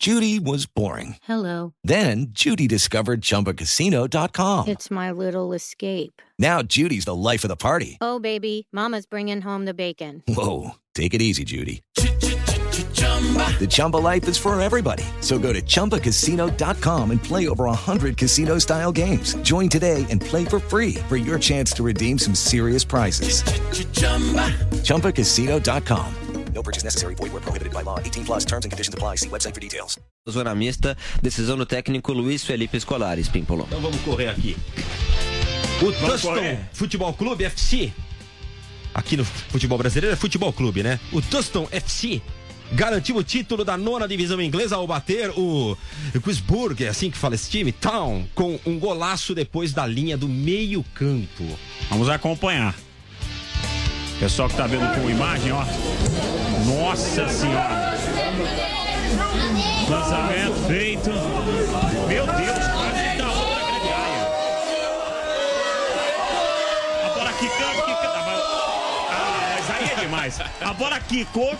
Judy was boring. Hello. Then Judy discovered ChumbaCasino.com. It's my little escape. Now Judy's the life of the party. Oh, baby, mama's bringing home the bacon. Whoa, take it easy, Judy. The Chumba life is for everybody. So go to ChumbaCasino.com and play over 100 casino-style games. Join today and play for free for your chance to redeem some serious prizes. ChumbaCasino.com. No purchase necessary. Void where prohibited by law. 18 plus terms and conditions apply. See website for details. Zona mista, decisão do técnico Luiz Felipe Scolari, Pimpolo. Então vamos correr aqui. O Tuston Futebol Clube FC. Aqui no futebol brasileiro é Futebol Clube, né? O Tuston FC garantiu o título da 9ª divisão inglesa ao bater o Queensburg, é assim que fala esse time, Town, com um golaço depois da linha do meio campo. Vamos acompanhar. Pessoal que tá vendo com imagem, ó. Nossa Senhora. Lançamento feito. Meu Deus, quase da outra grande área. A bola quicando. Mas aí é demais. A bola quicou.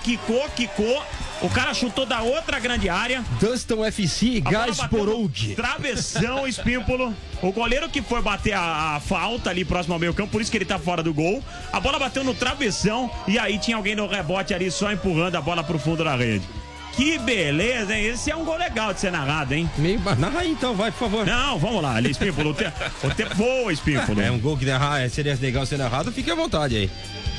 O cara chutou da outra grande área. Tuston FC, Gaisborog. Travessão, Espímpolo. O goleiro que foi bater a falta ali próximo ao meio campo, por isso que ele tá fora do gol. A bola bateu no travessão e aí tinha alguém no rebote ali só empurrando a bola pro fundo da rede. Que beleza, hein? Esse é um gol legal de ser narrado, hein? Narra aí então, vai, por favor. Não, vamos lá, ali, Espímpolo. O tempo voa, Espímpolo. É um gol que seria legal ser narrado, fique à vontade aí.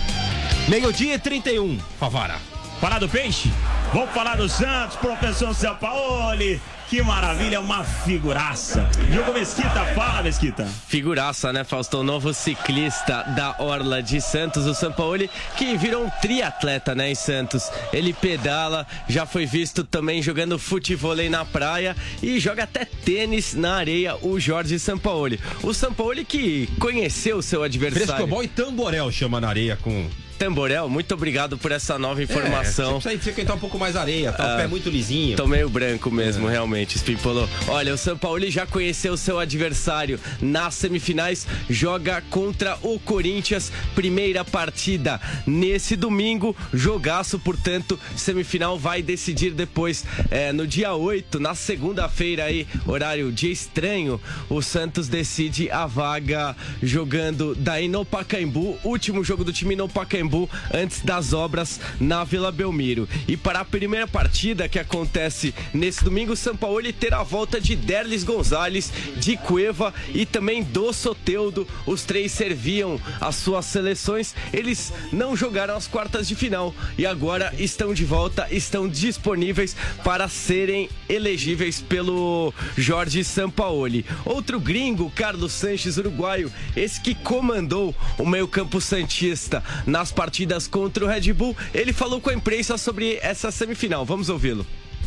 12h31, Favara. Falar do Peixe? Vamos falar do Santos, professor Sampaoli. Que maravilha, uma figuraça. Diogo Mesquita, fala, Mesquita. Figuraça, né, Faustão? Novo ciclista da Orla de Santos, o Sampaoli, que virou um triatleta, né, em Santos. Ele pedala, já foi visto também jogando futevôlei na praia e joga até tênis na areia, o Jorge Sampaoli. O Sampaoli que conheceu o seu adversário. Frescobol e tamborel chama na areia com... Tamborel, muito obrigado por essa nova informação. Você precisa frequentar um pouco mais areia, tá? O pé muito lisinho. Tô meio branco mesmo, realmente, Spimpolo. Olha, o Sampaoli já conheceu seu adversário nas semifinais, joga contra o Corinthians, primeira partida nesse domingo, jogaço, portanto, semifinal vai decidir depois, no dia 8, na segunda-feira aí, horário dia estranho, o Santos decide a vaga jogando daí no Pacaembu, último jogo do time no Pacaembu, antes das obras na Vila Belmiro. E para a primeira partida que acontece nesse domingo, o Sampaoli terá a volta de Derlis Gonzalez, de Cueva e também do Soteldo. Os três serviam as suas seleções. Eles não jogaram as quartas de final e agora estão de volta, estão disponíveis para serem elegíveis pelo Jorge Sampaoli. Outro gringo, Carlos Sanches, uruguaio, esse que comandou o meio-campo santista nas partidas contra o Red Bull, ele falou com a imprensa sobre essa semifinal. Vamos ouvi-lo.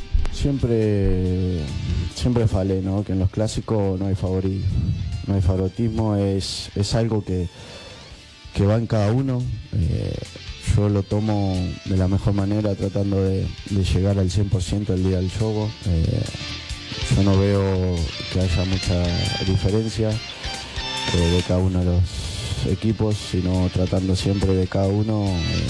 Siempre falei, ¿no? Que en los clásicos no hay favoritismo, es algo que va en cada uno. Yo lo tomo de la mejor manera, tratando de llegar al 100% el día del juego. Yo no veo que haya mucha diferencia de cada uno de los equipos, sino tratando siempre de cada uno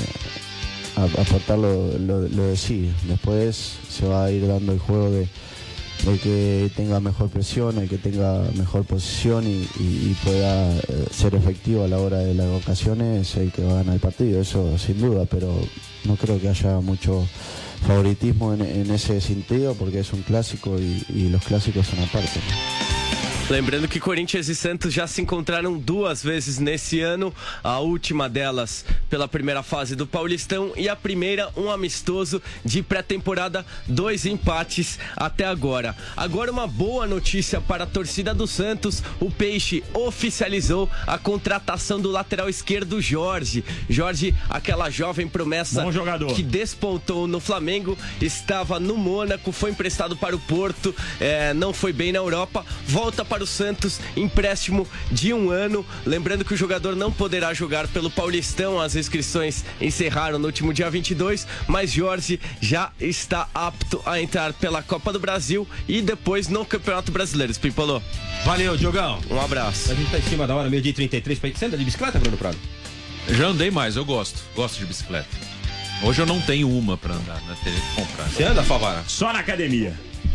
aportar lo de sí. Después se va a ir dando el juego de que tenga mejor presión, el que tenga mejor posición y pueda ser efectivo a la hora de las ocasiones, el que va a ganar el partido, eso sin duda, pero no creo que haya mucho favoritismo en esse sentido, porque é um clássico e os clássicos são a parte. Lembrando que Corinthians e Santos já se encontraram 2 vezes nesse ano, a última delas pela primeira fase do Paulistão e a primeira um amistoso de pré-temporada, 2 empates até agora. Agora uma boa notícia para a torcida do Santos, o Peixe oficializou a contratação do lateral esquerdo Jorge, aquela jovem promessa que despontou no Flamengo, estava no Mônaco, foi emprestado para o Porto, não foi bem na Europa, volta para o Santos, empréstimo de 1 ano. Lembrando que o jogador não poderá jogar pelo Paulistão, as inscrições encerraram no último dia 22, mas Jorge já está apto a entrar pela Copa do Brasil e depois no Campeonato Brasileiro. Pimpolô. Valeu, Diogão. Um abraço. A gente tá em cima da hora, 12h33. Você anda de bicicleta, Bruno Prado? Já andei mais, eu gosto de bicicleta. Hoje eu não tenho uma pra andar, né? Teria que comprar. Você anda, Favara? Só na academia.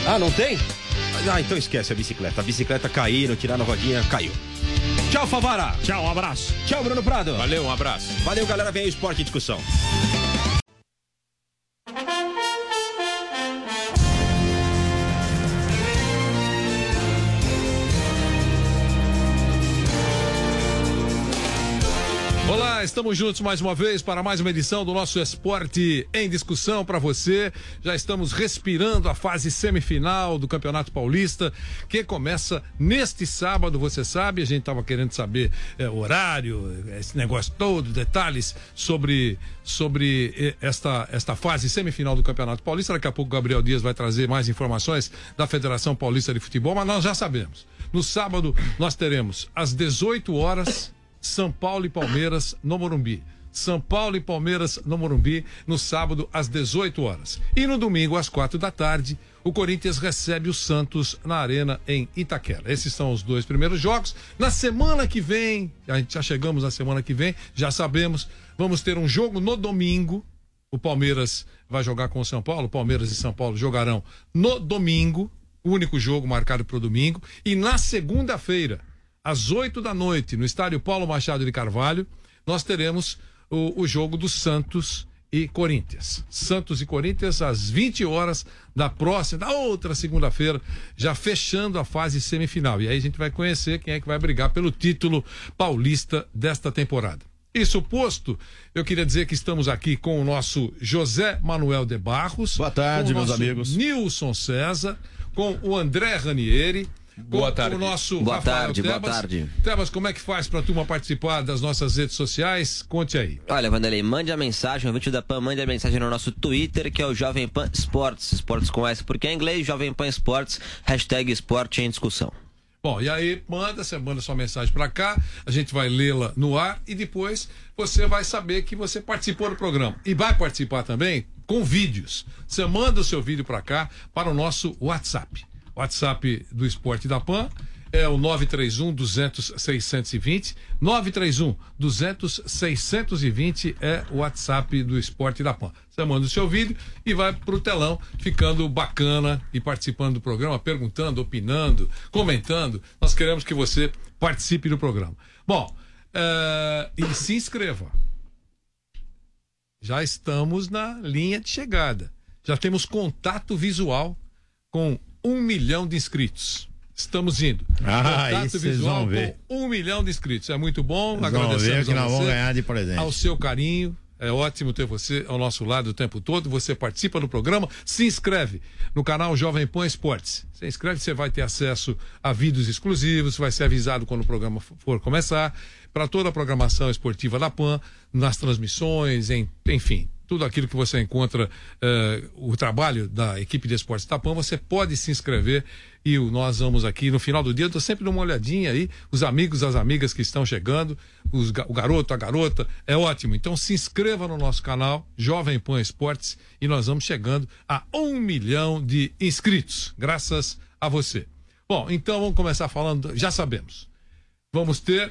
Ah, não tem? Ah, então esquece a bicicleta. A bicicleta caiu, tiraram a rodinha, caiu. Tchau, Favara. Tchau, um abraço. Tchau, Bruno Prado. Valeu, um abraço. Valeu, galera. Vem aí o Esporte em Discussão. Olá, estamos juntos mais uma vez para mais uma edição do nosso Esporte em Discussão para você. Já estamos respirando a fase semifinal do Campeonato Paulista, que começa neste sábado, você sabe. A gente estava querendo saber horário, esse negócio todo, detalhes sobre esta fase semifinal do Campeonato Paulista. Daqui a pouco o Gabriel Dias vai trazer mais informações da Federação Paulista de Futebol, mas nós já sabemos. No sábado nós teremos às 18 horas São Paulo e Palmeiras no Morumbi. São Paulo e Palmeiras no Morumbi no sábado às 18 horas. E no domingo às 4 da tarde, o Corinthians recebe o Santos na Arena em Itaquera. Esses são os dois primeiros jogos. Na semana que vem, a gente já chegamos na semana que vem, já sabemos, vamos ter um jogo no domingo. O Palmeiras vai jogar com o São Paulo, Palmeiras e São Paulo jogarão no domingo, o único jogo marcado para o domingo. E na segunda-feira, às 8 da noite, no estádio Paulo Machado de Carvalho, nós teremos o jogo do Santos e Corinthians. Santos e Corinthians às 20 horas da outra segunda-feira, já fechando a fase semifinal. E aí a gente vai conhecer quem é que vai brigar pelo título paulista desta temporada. Isso posto, eu queria dizer que estamos aqui com o nosso José Manuel de Barros. Boa tarde, meus amigos. Nilson César, com o André Ranieri. Boa tarde. O nosso boa Rafael tarde, Tebas. boa tarde. Tebas, como é que faz pra turma participar das nossas redes sociais? Conte aí. Olha, Vanderlei, mande a mensagem, o vídeo da PAN, mande a mensagem no nosso Twitter, que é o Jovem Pan Esportes, esportes com S, porque é em inglês, Jovem Pan Esportes, hashtag Esporte em Discussão. Bom, e aí você manda sua mensagem pra cá, a gente vai lê-la no ar e depois você vai saber que você participou do programa. E vai participar também com vídeos. Você manda o seu vídeo pra cá, para o nosso WhatsApp. WhatsApp do Esporte da PAN é o 931-200-620. 931-200-620 é o WhatsApp do Esporte da PAN. Você manda o seu vídeo e vai pro telão, ficando bacana e participando do programa, perguntando, opinando, comentando. Nós queremos que você participe do programa. Bom, e se inscreva. Já estamos na linha de chegada. Já temos contato visual com 1 milhão de inscritos. Estamos indo. Contato visual com 1 milhão de inscritos. É muito bom. Agradecemos que nós vamos ganhar de presente. Ao seu carinho. É ótimo ter você ao nosso lado o tempo todo. Você participa do programa, se inscreve no canal Jovem Pan Esportes. Se inscreve, você vai ter acesso a vídeos exclusivos, vai ser avisado quando o programa for começar, para toda a programação esportiva da PAN, nas transmissões, enfim. Tudo aquilo que você encontra, o trabalho da equipe de esportes da PAN, você pode se inscrever e nós vamos aqui no final do dia, eu estou sempre dando uma olhadinha aí, os amigos, as amigas que estão chegando, o garoto, a garota, é ótimo. Então se inscreva no nosso canal, Jovem Pan Esportes, e nós vamos chegando a 1 milhão de inscritos, graças a você. Bom, então vamos começar falando, já sabemos, vamos ter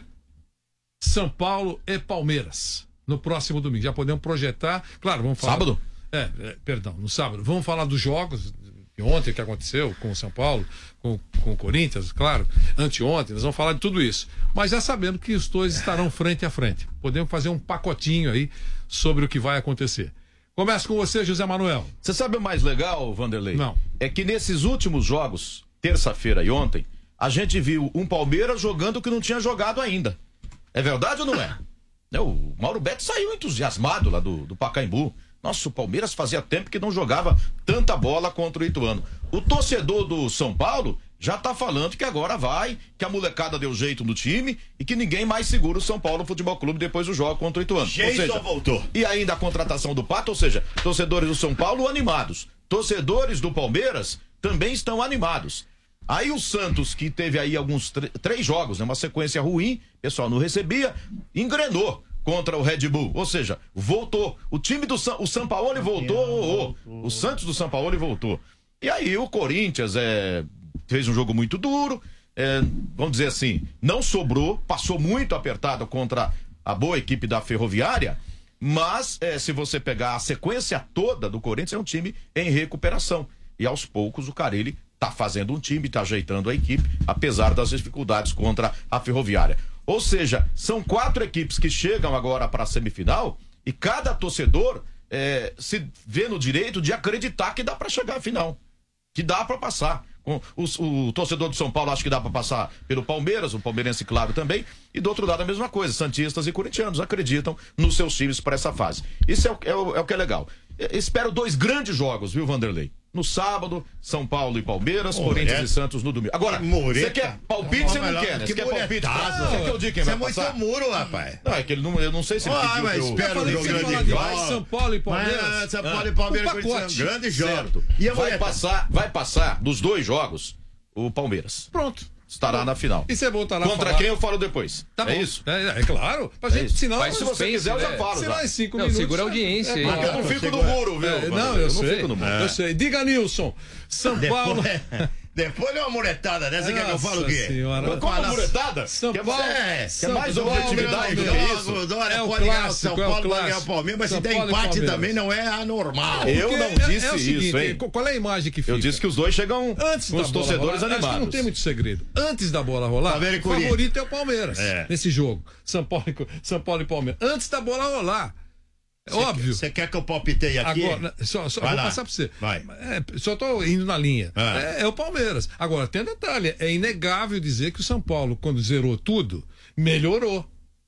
São Paulo e Palmeiras no próximo domingo. Já podemos projetar. Claro, vamos falar. Sábado? Perdão, no sábado. Vamos falar dos jogos de ontem que aconteceu com o São Paulo, com o Corinthians, claro. Anteontem, nós vamos falar de tudo isso. Mas já sabendo que os dois estarão frente a frente. Podemos fazer um pacotinho aí sobre o que vai acontecer. Começo com você, José Manuel. Você sabe o mais legal, Vanderlei? Não. É que nesses últimos jogos, terça-feira e ontem, a gente viu um Palmeiras jogando o que não tinha jogado ainda. É verdade ou não é? O Mauro Betti saiu entusiasmado lá do Pacaembu. Nossa, o Palmeiras fazia tempo que não jogava tanta bola contra o Ituano. O torcedor do São Paulo já tá falando que agora vai, que a molecada deu jeito no time e que ninguém mais segura o São Paulo Futebol Clube depois do jogo contra o Ituano. Jason voltou. E ainda a contratação do Pato, ou seja, torcedores do São Paulo animados. Torcedores do Palmeiras também estão animados. Aí o Santos, que teve aí alguns 3 jogos, né, uma sequência ruim, o pessoal não recebia, engrenou contra o Red Bull, ou seja, voltou. O time do o Sampaoli voltou, o Santos do Sampaoli voltou. E aí o Corinthians fez um jogo muito duro, vamos dizer assim, não sobrou, passou muito apertado contra a boa equipe da Ferroviária, mas se você pegar a sequência toda do Corinthians, é um time em recuperação. E aos poucos o Carille tá fazendo um time, tá ajeitando a equipe, apesar das dificuldades contra a Ferroviária. Ou seja, são 4 equipes que chegam agora para a semifinal e cada torcedor se vê no direito de acreditar que dá para chegar à final, que dá para passar. O torcedor do São Paulo acha que dá para passar pelo Palmeiras, o palmeirense, claro, também. E do outro lado a mesma coisa, santistas e corintianos acreditam nos seus times para essa fase. Isso é o que é legal. Espero 2 grandes jogos, viu, Vanderlei? No sábado, São Paulo e Palmeiras, Corinthians e Santos no domingo. Agora, você quer palpite, você não quer, né? Você quer palpite? Você quer eu diga quem vai passar? Você é muito muro, rapaz. Não, é que ele não, eu não sei se ele pediu mas espera o jogo grande jogo. São Paulo e Palmeiras. São Paulo e Palmeiras são grandes jogos. E vai passar dos 2 jogos o Palmeiras. Pronto. Estará na final. E você voltará a Contra quem eu falo depois. Tá bom. Isso? É claro. Pra gente, senão, mas se você quiser, eu já falo. Será em 5 não, minutos. Segura a audiência. Eu não fico no muro, viu? Não, eu sei. Eu sei. Diga, Nilson. São Paulo. Depois de uma muretada dessa, quer que eu falo o quê? Como uma muretada? São Paulo. Quer mais objetividade do que isso? Dória pode ganhar o São Paulo, pode ganhar o Palmeiras, mas se der empate também não é anormal. Eu não disse isso, hein? Qual é a imagem que fica? Eu disse que os dois chegam antes com os torcedores animados. Acho que não tem muito segredo. Antes da bola rolar, o favorito é o Palmeiras nesse jogo. São Paulo e Palmeiras. Antes da bola rolar. Óbvio. Você quer que eu palpiteie aqui? Agora, só vou passar pra você. Vai. Só tô indo na linha. É o Palmeiras. Agora, tem um detalhe. É inegável dizer que o São Paulo, quando zerou tudo, melhorou.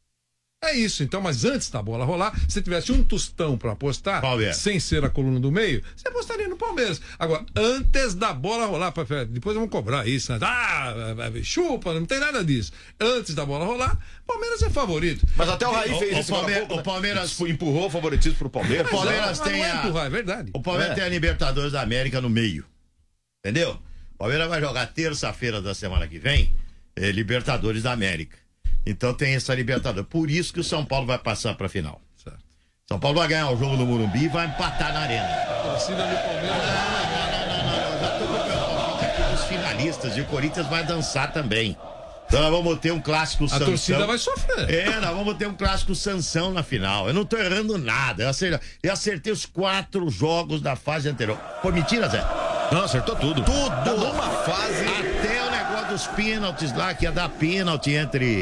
É isso, então, mas antes da bola rolar, se tivesse um tostão pra apostar, sem ser a coluna do meio, você apostaria no Palmeiras. Agora, antes da bola rolar, depois vamos cobrar isso, né? Chupa, não tem nada disso. Antes da bola rolar, Palmeiras é favorito. Mas até o Raí fez isso. O Palmeiras empurrou o favoritismo pro Palmeiras. O Palmeiras tem é verdade. O Palmeiras tem a Libertadores da América no meio. Entendeu? O Palmeiras vai jogar terça-feira da semana que vem, Libertadores da América. Então tem essa Libertadores. Por isso que o São Paulo vai passar pra final. Certo. São Paulo vai ganhar o jogo no Morumbi e vai empatar na arena. A torcida do Palmeiras. Não. Já tô com o meu palpite aqui dos finalistas e o Corinthians vai dançar também. Então nós vamos ter um clássico Sansão. A torcida vai sofrer. Nós vamos ter um clássico Sansão na final. Eu não tô errando nada. Eu acertei os 4 jogos da fase anterior. Foi mentira, Zé? Não, acertou tudo. Tudo. Numa fase. Até o negócio dos pênaltis lá, que ia dar pênalti entre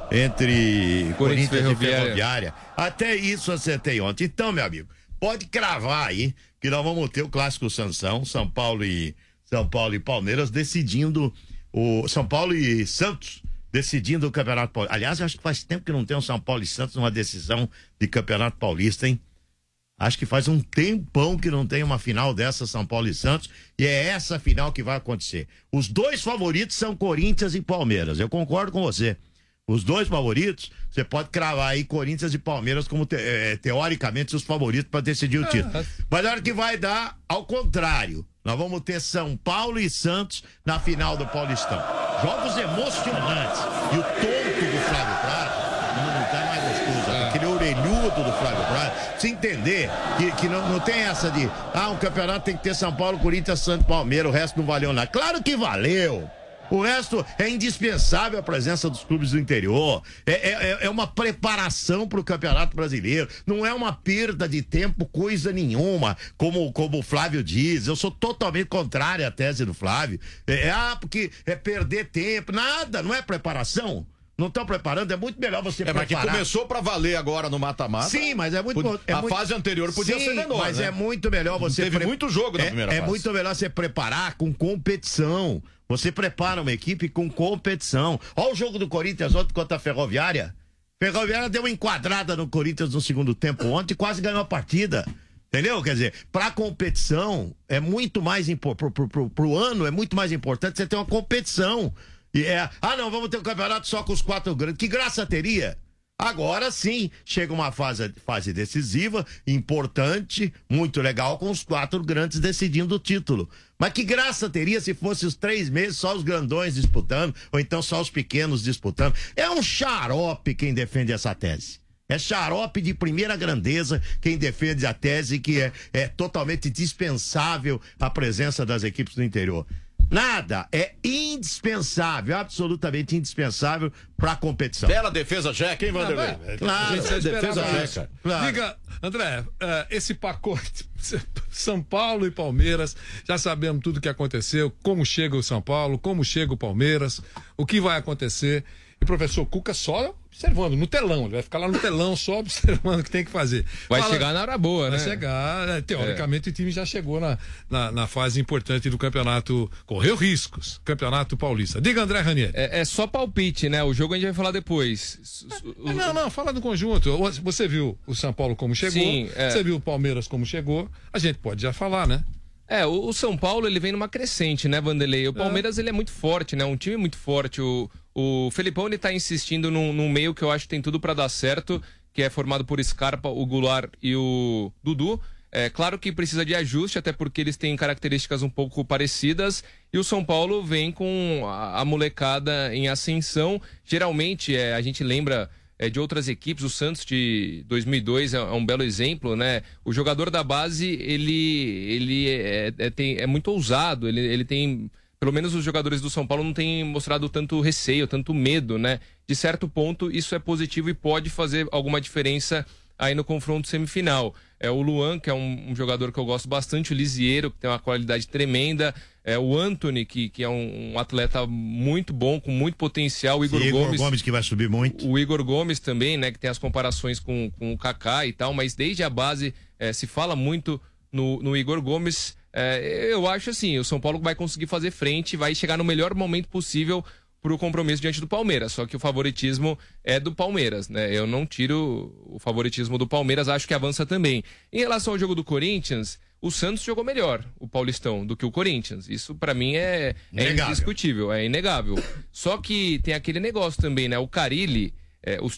Corinthians e Ferroviária. Até isso acertei ontem. Então, meu amigo, pode cravar aí que nós vamos ter o clássico Sansão, São Paulo e Palmeiras decidindo São Paulo e Santos decidindo o Campeonato Paulista. Aliás, eu acho que faz tempo que não tem um São Paulo e Santos numa decisão de Campeonato Paulista, hein? Acho que faz um tempão que não tem uma final dessa, São Paulo e Santos, e é essa final que vai acontecer. Os 2 favoritos são Corinthians e Palmeiras, eu concordo com você. Os 2 favoritos, você pode cravar aí Corinthians e Palmeiras como teoricamente os favoritos para decidir o título. Mas na hora que vai dar, ao contrário, nós vamos ter São Paulo e Santos na final do Paulistão. Jogos emocionantes. E o tonto do Flávio Prado não tá mais gostoso, aquele orelhudo do Flávio Prado. Se entender que não tem essa de um campeonato tem que ter São Paulo, Corinthians, Santos, Palmeiras, o resto não valeu nada. Claro que valeu. O resto é indispensável a presença dos clubes do interior. É uma preparação para o Campeonato Brasileiro. Não é uma perda de tempo, coisa nenhuma, como o Flávio diz. Eu sou totalmente contrário à tese do Flávio. Porque é perder tempo. Nada, não é preparação. Não estão preparando, é muito melhor você preparar. Mas que começou pra valer agora no mata-mata. Sim, mas é muito... A fase anterior podia ser menor, mas né? É muito melhor você... Teve muito jogo na primeira fase. É muito melhor você preparar com competição. Você prepara uma equipe com competição. Olha o jogo do Corinthians ontem contra a Ferroviária. Ferroviária deu uma enquadrada no Corinthians no segundo tempo ontem e quase ganhou a partida. Entendeu? Quer dizer, pra competição é muito mais pro ano é muito mais importante você ter uma competição. Não, vamos ter um campeonato só com os 4 grandes. Que graça teria? Agora sim, chega uma fase decisiva, importante, muito legal, com os 4 grandes decidindo o título. Mas que graça teria se fosse os 3 meses só os grandões disputando, ou então só os pequenos disputando. É um xarope quem defende essa tese. É xarope de primeira grandeza quem defende a tese que é totalmente dispensável a presença das equipes do interior. Nada. É indispensável, absolutamente indispensável para a competição. Bela defesa jeca, hein, Vanderlei? Claro, defesa jeca. Claro. Diga, André, esse pacote, São Paulo e Palmeiras, já sabemos tudo o que aconteceu, como chega o São Paulo, como chega o Palmeiras, o que vai acontecer. E o professor Cuca só observando no telão, ele vai ficar lá no telão só observando o que tem que fazer. Vai chegar na hora boa, né? Vai chegar, teoricamente o time já chegou na fase importante do campeonato, correu riscos, campeonato paulista. Diga, André Ranieri. É só palpite, né? O jogo a gente vai falar depois. Não, fala do conjunto. Você viu o São Paulo como chegou, Sim, você viu o Palmeiras como chegou, a gente pode já falar, né? O São Paulo, ele vem numa crescente, né, Vanderlei? O Palmeiras, ele é muito forte, né? Um time muito forte. O Felipão, ele tá insistindo num meio que eu acho que tem tudo para dar certo, que é formado por Scarpa, o Goulart e o Dudu. É claro que precisa de ajuste, até porque eles têm características um pouco parecidas. E o São Paulo vem com a molecada em ascensão. Geralmente, a gente lembra de outras equipes, o Santos de 2002 é um belo exemplo, né? O jogador da base, ele é muito ousado, ele tem... Pelo menos os jogadores do São Paulo não têm mostrado tanto receio, tanto medo, né? De certo ponto, isso é positivo e pode fazer alguma diferença aí no confronto semifinal. O Luan, que é um jogador que eu gosto bastante, o Lisiero, que tem uma qualidade tremenda, o Antony, que é um atleta muito bom, com muito potencial, o Igor Gomes, que vai subir muito. O Igor Gomes também, né? Que tem as comparações com o Kaká e tal, mas desde a base se fala muito no Igor Gomes. Eu acho assim, o São Paulo vai conseguir fazer frente, vai chegar no melhor momento possível para o compromisso diante do Palmeiras, só que o favoritismo é do Palmeiras, né? Eu não tiro o favoritismo do Palmeiras, acho que avança também. Em relação ao jogo do Corinthians, o Santos jogou melhor, o Paulistão, do que o Corinthians. Isso para mim é indiscutível, é inegável. Só que tem aquele negócio também, né? O Carille, os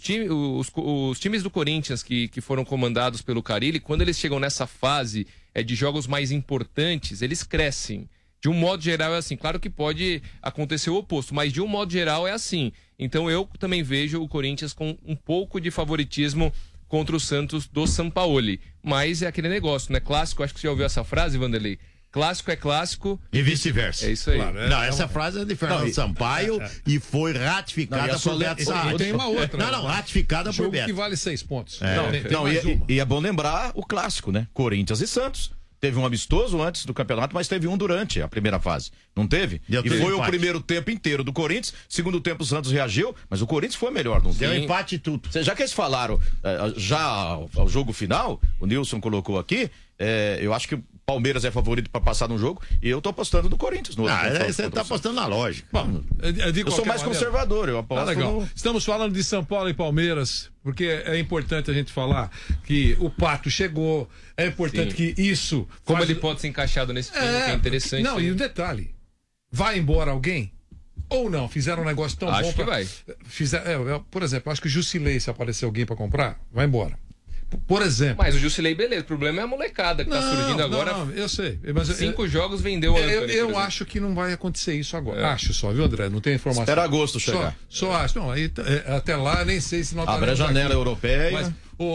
times do Corinthians que foram comandados pelo Carille, quando eles chegam nessa fase de jogos mais importantes, eles crescem. De um modo geral é assim, claro que pode acontecer o oposto, mas de um modo geral é assim. Então eu também vejo o Corinthians com um pouco de favoritismo contra o Santos do Sampaoli. Mas é aquele negócio, né? Clássico, acho que você já ouviu essa frase, Vanderlei? Clássico é clássico. E vice-versa. É isso aí. Claro, essa frase é de Fernando Sampaio e foi ratificada por Beto Saad. Tem uma outra. Ratificada por Beto. Que vale 6 pontos. E é bom lembrar o clássico, né? Corinthians e Santos. Teve um amistoso antes do campeonato, mas teve um durante a primeira fase. Não teve? E foi o primeiro tempo inteiro do Corinthians. Segundo tempo o Santos reagiu, mas o Corinthians foi melhor. Não deu empate e tudo. Já que eles falaram já ao jogo final, o Nilson colocou aqui, eu acho que o Palmeiras é favorito para passar no jogo e eu tô apostando no Corinthians. Você tá apostando na lógica. Bom, eu sou mais conservador, eu aposto legal. Estamos falando de São Paulo e Palmeiras, porque é importante a gente falar que o Pato chegou, é importante que isso... Como ele pode ser encaixado nesse time, que é interessante. Não, e o detalhe, vai embora alguém? Ou não? Fizeram um negócio tão bom... Acho que vai. Por exemplo, acho que o Jusilei, se aparecer alguém para comprar, vai embora. Por exemplo. Mas o Jusilei, beleza. O problema é a molecada que tá surgindo agora. Não, eu sei. Mas 5 jogos vendeu o Antony. Eu acho que não vai acontecer isso agora. Acho só, viu, André? Não tem informação. Espera agosto chegar. Só acho. Não, aí, até lá, nem sei se não abre a janela europeia. Mas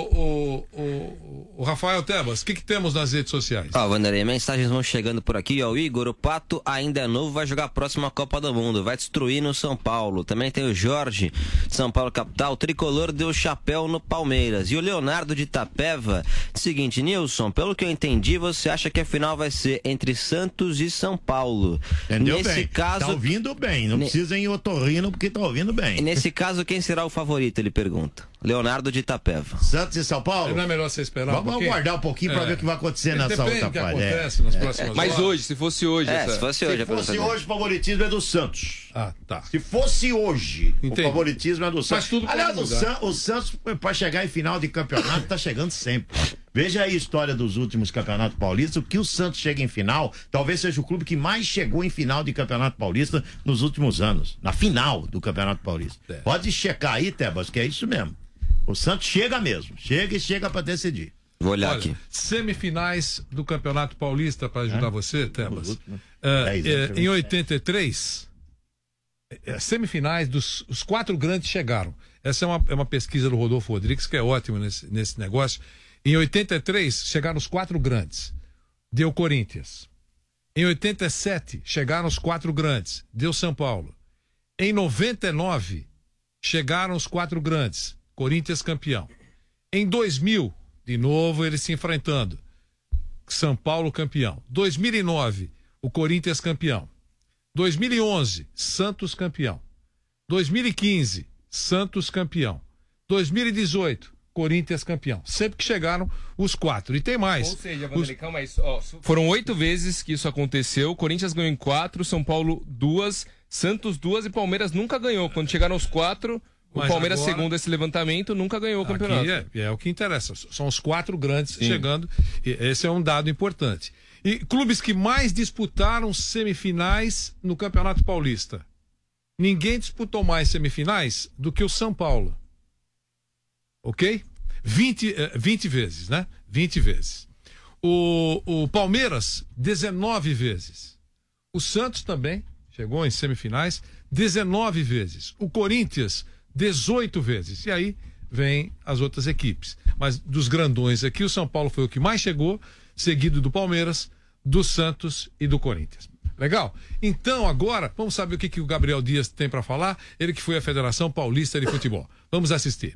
o Rafael Tebas, o que temos nas redes sociais? Vanderlei, mensagens vão chegando por aqui, o Igor, o Pato ainda é novo, vai jogar a próxima Copa do Mundo, vai destruir no São Paulo. Também tem o Jorge, de São Paulo capital, o tricolor deu chapéu no Palmeiras. E o Leonardo de Itapeva, seguinte, Nilson, pelo que eu entendi, você acha que a final vai ser entre Santos e São Paulo. Entendeu? Nesse bem. caso... Tá ouvindo bem, não precisa ir em otorrino porque tá ouvindo bem. E nesse caso, quem será o favorito, ele pergunta. Leonardo de Itapeva. Santos e São Paulo? Não é melhor você esperar Vamos aguardar um pouquinho para ver o que vai acontecer nessa outra fase. Nas próximas Mas hoje, se fosse hoje. Se fosse hoje, o favoritismo é do Santos. Tá. Se fosse hoje, o favoritismo é do Santos. Mas tudo aliás, o Santos, para chegar em final de campeonato, tá chegando sempre. Veja aí a história dos últimos campeonatos paulistas. O que o Santos chega em final, talvez seja o clube que mais chegou em final de campeonato paulista nos últimos anos. Na final do campeonato paulista. Pode checar aí, Tebas, que é isso mesmo. O Santos chega mesmo. Chega para decidir. Vou olhar aqui. Semifinais do Campeonato Paulista, para ajudar você, Tebas. Em 83, semifinais os 4 grandes chegaram. Essa é uma pesquisa do Rodolfo Rodrigues, que é ótimo nesse negócio. Em 83, chegaram os 4 grandes. Deu Corinthians, Em 87, chegaram os 4 grandes, deu São Paulo. Em 99, chegaram os 4 grandes, Corinthians campeão. Em 2000, de novo eles se enfrentando, São Paulo campeão. 2009, o Corinthians campeão. 2011, Santos campeão. 2015, Santos campeão. 2018, Corinthians campeão. Sempre que chegaram os 4. E tem mais. Ou seja, Vanderlei, calma aí. Foram 8 vezes que isso aconteceu. Corinthians ganhou em 4, São Paulo 2, Santos 2 e Palmeiras nunca ganhou. Quando chegaram os 4, o Palmeiras, agora, segundo esse levantamento, nunca ganhou o campeonato. É o que interessa. São os 4 grandes chegando. E esse é um dado importante. E clubes que mais disputaram semifinais no Campeonato Paulista. Ninguém disputou mais semifinais do que o São Paulo. Ok? 20 vezes, né? 20 vezes. O Palmeiras, 19 vezes. O Santos também chegou em semifinais 19 vezes. O Corinthians, 18 vezes. E aí vem as outras equipes. Mas dos grandões aqui, o São Paulo foi o que mais chegou, seguido do Palmeiras, do Santos e do Corinthians. Legal? Então agora, vamos saber o que o Gabriel Dias tem para falar. Ele que foi à Federação Paulista de Futebol. Vamos assistir.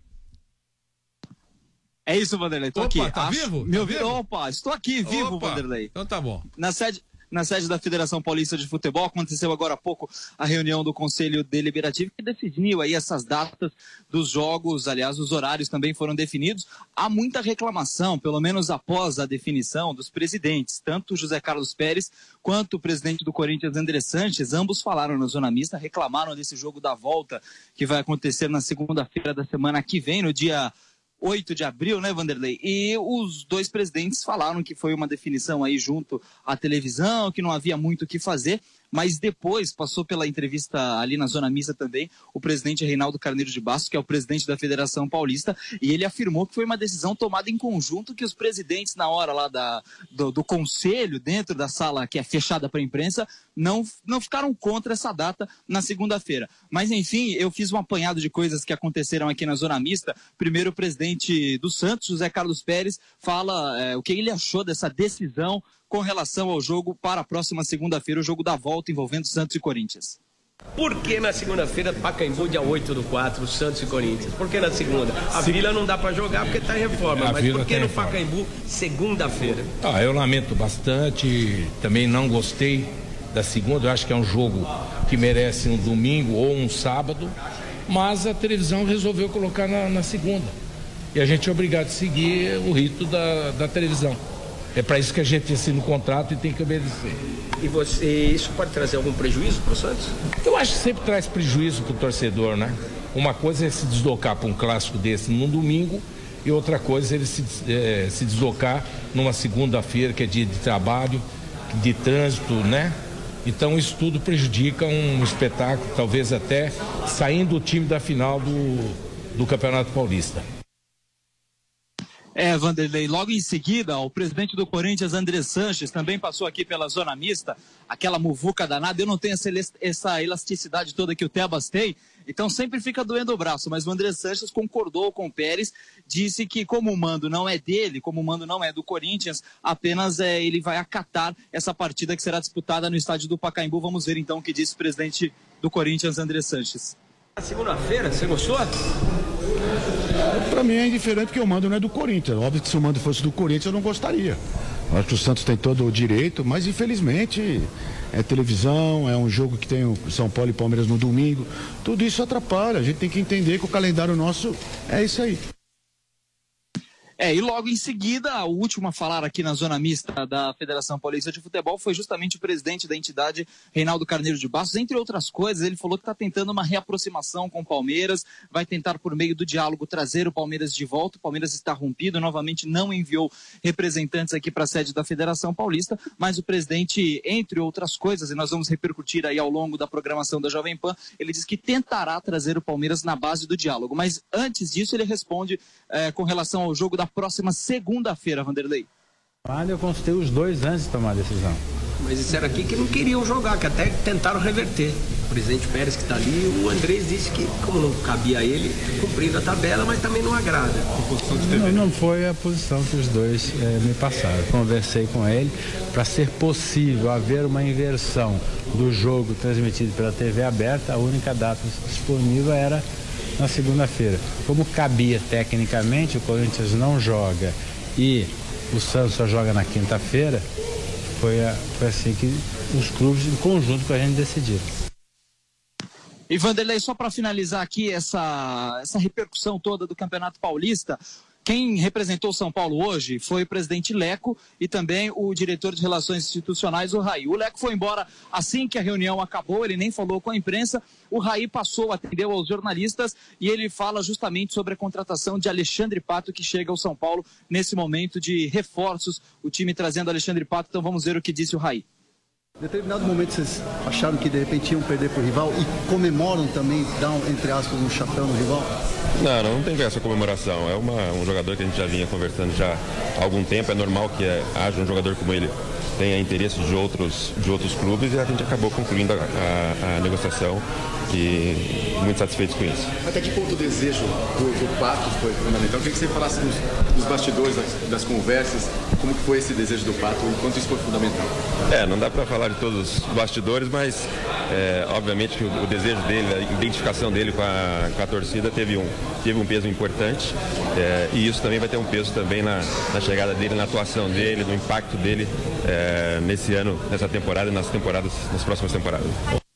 É isso, Vanderlei. Tô aqui. Tá vivo? Meu vivo? Opa, estou aqui vivo, Opa. Vanderlei. Então tá bom. Na sede da Federação Paulista de Futebol, aconteceu agora há pouco a reunião do Conselho Deliberativo que definiu aí essas datas dos jogos, aliás, os horários também foram definidos. Há muita reclamação, pelo menos após a definição dos presidentes, tanto o José Carlos Pérez quanto o presidente do Corinthians, André Sanches, ambos falaram na zona mista, reclamaram desse jogo da volta que vai acontecer na segunda-feira da semana que vem, no dia 8 de abril, né, Vanderlei? E os 2 presidentes falaram que foi uma definição aí junto à televisão, que não havia muito o que fazer, mas depois passou pela entrevista ali na zona mista também o presidente Reinaldo Carneiro de Bastos, que é o presidente da Federação Paulista, e ele afirmou que foi uma decisão tomada em conjunto, que os presidentes na hora lá do conselho, dentro da sala que é fechada para a imprensa, não ficaram contra essa data na segunda-feira. Mas enfim, eu fiz um apanhado de coisas que aconteceram aqui na zona mista. Primeiro o presidente do Santos, José Carlos Pérez, fala o que ele achou dessa decisão com relação ao jogo para a próxima segunda-feira, o jogo da volta envolvendo Santos e Corinthians. Por que na segunda-feira, Pacaembu, dia 8/4, Santos e Corinthians? Por que na segunda? A Vila não dá para jogar porque está em reforma, mas por que no Pacaembu, segunda-feira? Eu lamento bastante, também não gostei da segunda, eu acho que é um jogo que merece um domingo ou um sábado, mas a televisão resolveu colocar na segunda. E a gente é obrigado a seguir o rito da televisão. É para isso que a gente assina o contrato e tem que obedecer. E isso pode trazer algum prejuízo para o Santos? Eu acho que sempre traz prejuízo para o torcedor, né? Uma coisa é se deslocar para um clássico desse num domingo e outra coisa é ele se deslocar numa segunda-feira, que é dia de trabalho, de trânsito, né? Então isso tudo prejudica um espetáculo, talvez até saindo o time da final do Campeonato Paulista. Vanderlei, logo em seguida, o presidente do Corinthians, André Sanches, também passou aqui pela zona mista, aquela muvuca danada. Eu não tenho essa elasticidade toda que o Tebas tem, então sempre fica doendo o braço, mas o André Sanches concordou com o Pérez, disse que como o mando não é dele, como o mando não é do Corinthians, apenas ele vai acatar essa partida que será disputada no estádio do Pacaembu. Vamos ver então o que disse o presidente do Corinthians, André Sanches. Na segunda-feira, você gostou? Para mim é indiferente porque o mando não é do Corinthians. Óbvio que se o mando fosse do Corinthians eu não gostaria. Eu acho que o Santos tem todo o direito, mas infelizmente é televisão, é um jogo que tem o São Paulo e Palmeiras no domingo. Tudo isso atrapalha. A gente tem que entender que o calendário nosso é isso aí. E logo em seguida, o último a falar aqui na zona mista da Federação Paulista de Futebol foi justamente o presidente da entidade, Reinaldo Carneiro de Bastos. Entre outras coisas, ele falou que está tentando uma reaproximação com o Palmeiras, vai tentar por meio do diálogo trazer o Palmeiras de volta. O Palmeiras está rompido, novamente não enviou representantes aqui para a sede da Federação Paulista, mas o presidente, entre outras coisas, e nós vamos repercutir aí ao longo da programação da Jovem Pan, ele diz que tentará trazer o Palmeiras na base do diálogo. Mas antes disso, ele responde com relação ao jogo da próxima segunda-feira, Vanderlei. Eu consultei os 2 antes de tomar a decisão. mas disseram aqui que não queriam jogar, que até tentaram reverter. O presidente Pérez que está ali, o Andrés disse que, como não cabia a ele, cumprindo a tabela, mas também não agrada. Não foi a posição que os dois me passaram. Conversei com ele para ser possível haver uma inversão do jogo transmitido pela TV aberta. A única data disponível era na segunda-feira. Como cabia tecnicamente, o Corinthians não joga e o Santos só joga na quinta-feira, foi assim que os clubes em conjunto com a gente decidiram. E Vanderlei, só para finalizar aqui essa repercussão toda do Campeonato Paulista, quem representou São Paulo hoje foi o presidente Leco e também o diretor de Relações Institucionais, o Raí. O Leco foi embora assim que a reunião acabou, ele nem falou com a imprensa. O Raí passou, atendeu aos jornalistas e ele fala justamente sobre a contratação de Alexandre Pato, que chega ao São Paulo nesse momento de reforços, o time trazendo Alexandre Pato. Então vamos ver o que disse o Raí. Em determinado momento vocês acharam que de repente iam perder para o rival e comemoram também, dão entre aspas um chapéu no rival? Não tem essa comemoração. É um jogador que a gente já vinha conversando já há algum tempo. É normal que haja um jogador como ele tenha interesse de outros clubes e a gente acabou concluindo a negociação e muito satisfeitos com isso. Até que ponto o desejo do Pato foi fundamental? Eu queria que você falasse dos bastidores, das conversas, como que foi esse desejo do Pato e quanto isso foi fundamental? Não dá para falar de todos os bastidores, mas obviamente que o desejo dele, a identificação dele com a torcida teve um peso importante e isso também vai ter um peso também na chegada dele, na atuação dele, no impacto dele nesse ano, nessa temporada e nas próximas temporadas.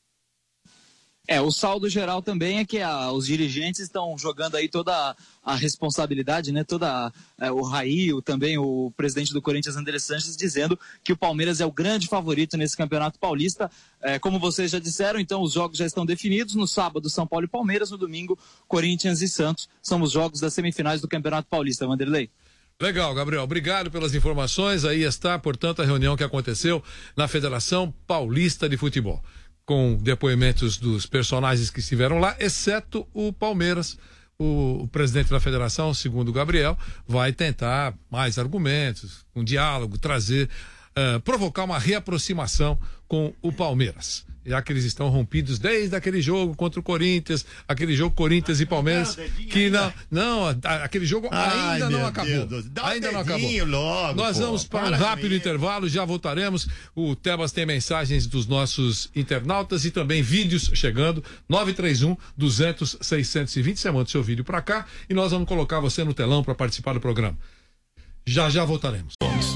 O saldo geral também é que os dirigentes estão jogando aí toda a responsabilidade, né? O Raí, também o presidente do Corinthians, Andrés Sanches, dizendo que o Palmeiras é o grande favorito nesse Campeonato Paulista. Como vocês já disseram, então os jogos já estão definidos. No sábado, São Paulo e Palmeiras. No domingo, Corinthians e Santos. São os jogos das semifinais do Campeonato Paulista. Vanderlei. Legal, Gabriel. Obrigado pelas informações. Aí está, portanto, a reunião que aconteceu na Federação Paulista de Futebol, com depoimentos dos personagens que estiveram lá, exceto o Palmeiras. O presidente da federação, segundo o Gabriel, vai tentar mais argumentos, um diálogo, provocar uma reaproximação com o Palmeiras. Já que eles estão rompidos desde aquele jogo contra o Corinthians, aquele jogo Corinthians e Palmeiras, que aquele jogo ainda não acabou. Ainda não acabou. Nós vamos para um rápido intervalo, já voltaremos. O Tebas tem mensagens dos nossos internautas e também vídeos chegando. 931-200-620. Você manda seu vídeo para cá e nós vamos colocar você no telão para participar do programa. Já voltaremos.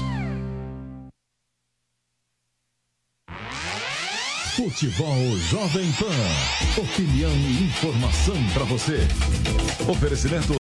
Futebol Jovem Pan. Opinião e informação para você. Oferecimento.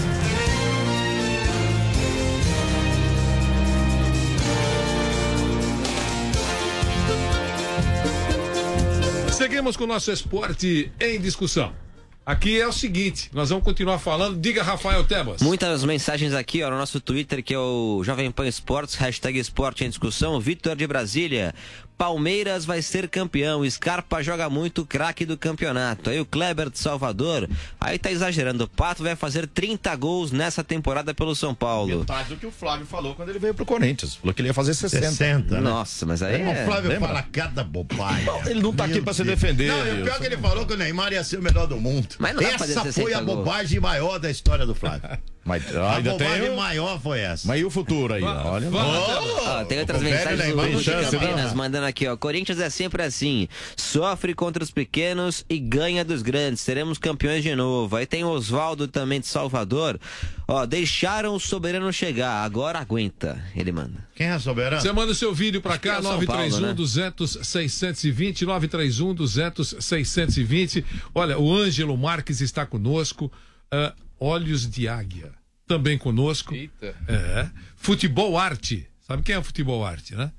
Seguimos com o nosso esporte em discussão. Aqui é o seguinte, nós vamos continuar falando. Diga, Rafael Tebas. Muitas mensagens aqui, no nosso Twitter, que é o Jovem Pan Esportes, hashtag Esporte em Discussão. Vitor de Brasília. Palmeiras vai ser campeão, Scarpa joga muito, craque do campeonato. Aí o Kleber de Salvador, aí tá exagerando, o Pato vai fazer 30 gols nessa temporada pelo São Paulo. Metade do que o Flávio falou quando ele veio pro Corinthians, falou que ele ia fazer 60. Né? Nossa, mas aí O Flávio fala cada bobagem. Ele não tá aqui pra se defender. Não, e o pior é que ele falou que o Neymar ia ser o melhor do mundo. Mas não essa foi a bobagem maior da história do Flávio. Mas a bobagem maior foi essa. Mas e o futuro aí? Olha. Tem outras mensagens do Luiz Campinas mandando aqui, Corinthians é sempre assim, sofre contra os pequenos e ganha dos grandes, seremos campeões de novo. Aí tem o Oswaldo também de Salvador, deixaram o Soberano chegar, agora aguenta, ele manda. Quem é Soberano? Você manda o seu vídeo pra cá, 931-200-620, 931-200-620. Olha, o Ângelo Marques está conosco, Olhos de Águia, também conosco. Eita. Futebol Arte, sabe quem é o Futebol Arte, né?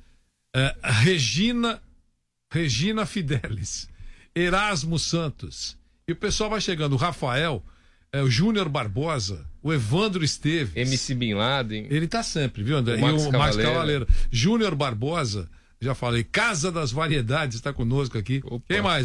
Regina Fidelis, Erasmo Santos, e o pessoal vai chegando, o Rafael, o Júnior Barbosa, o Evandro Esteves, MC Bin Laden, ele tá sempre, viu, André? O Max Cavaleiro, Júnior Barbosa, já falei, Casa das Variedades está conosco aqui. Opa. Quem mais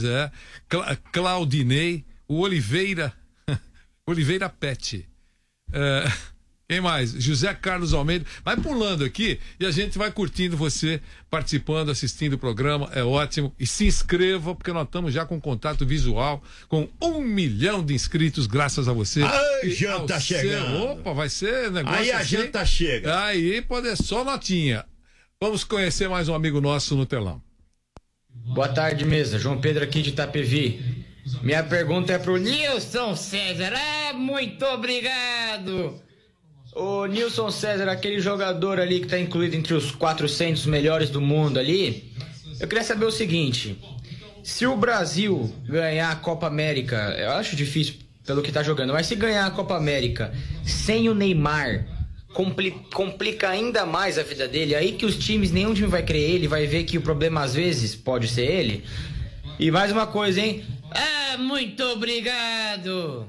Claudinei, o Oliveira Pet, Quem mais? José Carlos Almeida. Vai pulando aqui e a gente vai curtindo você, participando, assistindo o programa. É ótimo. E se inscreva, porque nós estamos já com contato visual, com 1 milhão de inscritos, graças a você. Ai, janta chegando. Opa, vai ser negócio aí a assim. janta chega. Aí pode ser só notinha. Vamos conhecer mais um amigo nosso no telão. Boa tarde, mesa. João Pedro aqui de Itapevi. Minha pergunta é pro Nilson César. Muito obrigado. O Nilson César, aquele jogador ali que tá incluído entre os 400 melhores do mundo ali, eu queria saber o seguinte: se o Brasil ganhar a Copa América, eu acho difícil pelo que tá jogando, mas se ganhar a Copa América sem o Neymar, complica ainda mais a vida dele, aí que os times, nenhum time vai querer ele, vai ver que o problema às vezes pode ser ele. E mais uma coisa, hein? Muito obrigado!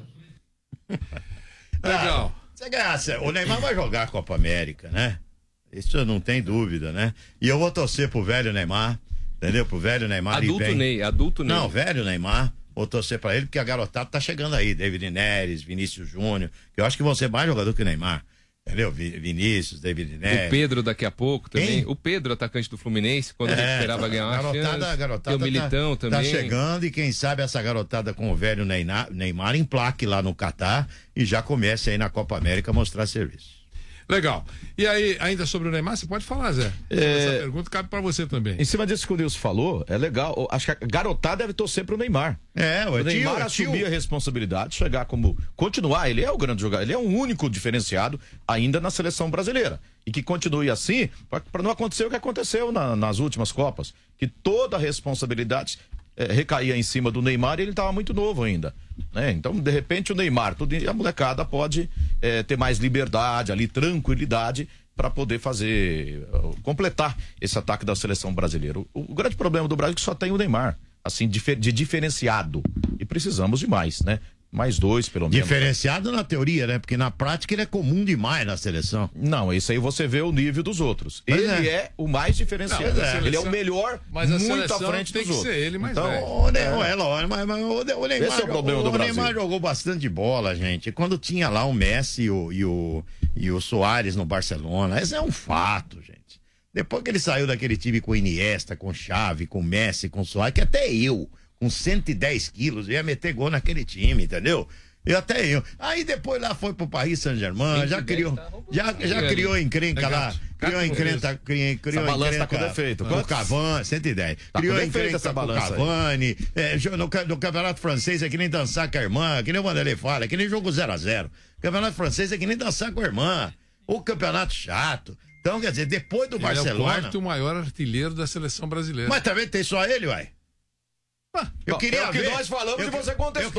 Legal. Você ganhasse, o Neymar vai jogar a Copa América, né? Isso não tem dúvida, né? E eu vou torcer pro velho Neymar, entendeu? Pro velho Neymar. Adulto Ney. Não, velho Neymar. Vou torcer pra ele, porque a garotada tá chegando aí. David Neres, Vinícius Júnior, que eu acho que vão ser mais jogador que o Neymar. Entendeu? Vinícius, David Neres. O Pedro daqui a pouco também. O Pedro, atacante do Fluminense, quando ele esperava ganhar uma chance. Garotada Tem o Militão também. Tá chegando e quem sabe essa garotada com o velho Neymar emplaque lá no Catar e já comece aí na Copa América a mostrar serviço. Legal. E aí, ainda sobre o Neymar, você pode falar, Zé? Essa pergunta cabe pra você também. Em cima disso que o Nilson falou, é legal. Acho que a garotada deve torcer pro Neymar. O Neymar assumir a responsabilidade, continuar. Ele é o grande jogador, ele é o único diferenciado ainda na seleção brasileira. E que continue assim, para não acontecer o que aconteceu nas últimas Copas. Que toda a responsabilidade recaía em cima do Neymar e ele estava muito novo ainda, né? Então, de repente, o Neymar, a molecada pode ter mais liberdade ali, tranquilidade para poder completar esse ataque da seleção brasileira. O grande problema do Brasil é que só tem o Neymar, assim, de diferenciado, e precisamos de mais, né? Mais 2, pelo menos. Diferenciado na teoria, né? Porque na prática ele é comum demais na seleção. Não, isso aí você vê o nível dos outros. Mas ele é o mais diferenciado. Ele é o melhor, mas a muito à frente tem dos que outros. ser ele mais então, velho. o Neymar, esse é o problema do Brasil. O Neymar jogou bastante bola, gente. Quando tinha lá o Messi e o Soares no Barcelona, esse é um fato, gente. Depois que ele saiu daquele time com Iniesta, com Xavi, com Messi, com Soares, que até eu, com 110 quilos, ia meter gol naquele time, entendeu? Aí depois lá foi pro Paris Saint-Germain, já criou encrenca lá. Criou encrenca. Essa balança tá com defeito. O Cavani, 110. Tá criou encrenca essa balança. O Cavani. No campeonato francês é que nem dançar com a irmã, que nem o Vanderlei fala, é que nem jogo 0-0. O campeonato francês é que nem dançar com a irmã. O campeonato chato. Então, quer dizer, depois do Barcelona. É o quarto maior artilheiro da seleção brasileira. Mas também tem só ele, uai. Eu queria ver. O que nós falamos e você contestou.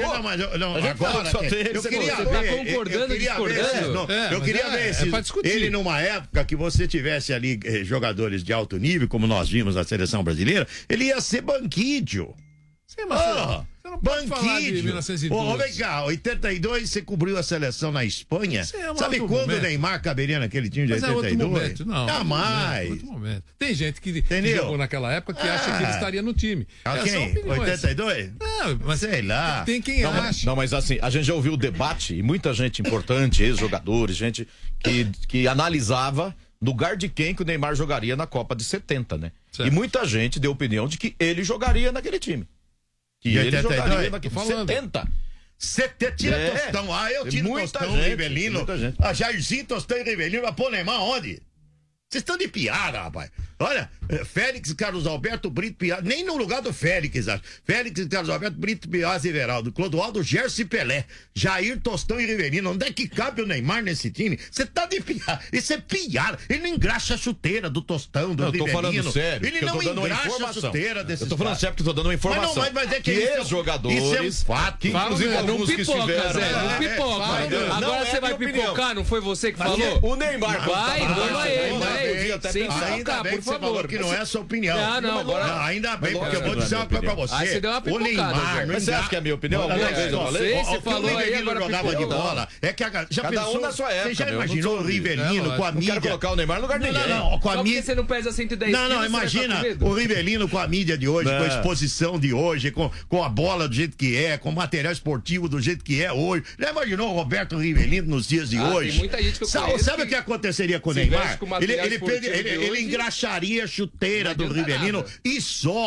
Eu queria ver. Você tá concordando, discordando? Eu queria ver ele numa época que você tivesse ali jogadores de alto nível, como nós vimos na seleção brasileira, ele ia ser banquídio. Sim, mas você não pode falar de 1912. Vem cá, 82 você cobriu a seleção na Espanha. Sabe quando o Neymar caberia naquele time de 82? Momento, não. Jamais. Outro momento. Tem gente que jogou naquela época que acha que ele estaria no time. Quem? 82? Não, mas sei lá. Tem quem acha. Não, mas assim, a gente já ouviu o debate e muita gente importante, ex-jogadores, gente que analisava no lugar de quem que o Neymar jogaria na Copa de 70, né? Certo. E muita gente deu opinião de que ele jogaria naquele time. Que ele jogaria naquele 70. Tira Tostão. Eu tiro Tostão e Rivelino. Jairzinho, Tostão e Rivelino. Mas pô, Neymar, onde? Vocês estão de piada, rapaz. Olha, Félix, Carlos Alberto, Brito Piazza, nem no lugar do Félix, acho. Félix, Carlos Alberto, Brito Piazza e Everaldo, Clodoaldo, Gerson e Pelé, Jair, Tostão e Rivelino. Onde é que cabe o Neymar nesse time? Você tá de piada. Isso é piada. Ele não engraxa a chuteira do Tostão, do Rivelino. Eu tô falando sério. Ele não engraxa a chuteira desses. Eu tô falando sério porque eu tô dando uma informação. Mas é que ex-jogadores. Isso é um fato. Que inclusive alguns que estiveram. Zé, não pipoca. Agora você vai pipocar, não foi você que falou? O Neymar. Vamos aí. até pensar. Ainda bem que você falou que não é a sua opinião. Ainda bem, porque eu vou dizer uma coisa pra você. Aí você deu uma o Neymar, mas você acha que é a minha opinião? Alguma vez eu falei? Você falou aí, agora jogava de bola. É que já cada pensou, um na sua época. você já imaginou o Rivelino com a mídia? Não quero colocar o Neymar no lugar de ninguém. Não, com a mídia. Você não pesa 110 quilos. Não, imagina o Rivelino com a mídia de hoje, com a exposição de hoje, com a bola do jeito que é, com o material esportivo do jeito que é hoje. Já imaginou o Roberto Rivelino nos dias de hoje? Tem muita gente que eu conheço. Sabe o que aconteceria com o Neymar? Ele engraxaria a chuteira do Rivelino e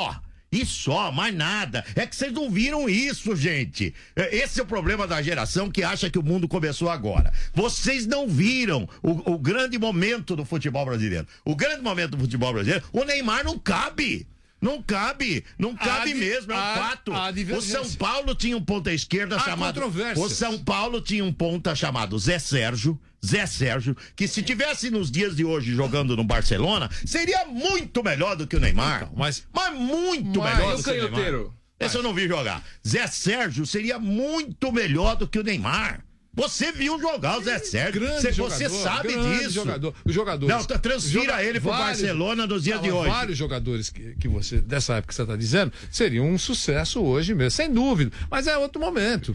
só, mais nada. É que vocês não viram isso, gente. Esse é o problema da geração que acha que o mundo começou agora. Vocês não viram o grande momento do futebol brasileiro. O grande momento do futebol brasileiro, o Neymar não cabe. Não cabe mesmo, é um fato. O São Paulo tinha um ponta esquerda chamado. O São Paulo tinha um ponta chamado Zé Sérgio, que se tivesse nos dias de hoje jogando no Barcelona, seria muito melhor do que o Neymar. Então, mas muito melhor do que o Neymar. Canhoteiro? Esse eu não vi jogar. Zé Sérgio seria muito melhor do que o Neymar. Você viu jogar o Zé Sérgio. Você sabe disso. Os jogadores. Não, transfira ele pro Barcelona nos dias de hoje. Vários jogadores que você, dessa época que você está dizendo, seriam um sucesso hoje mesmo, sem dúvida. Mas é outro momento.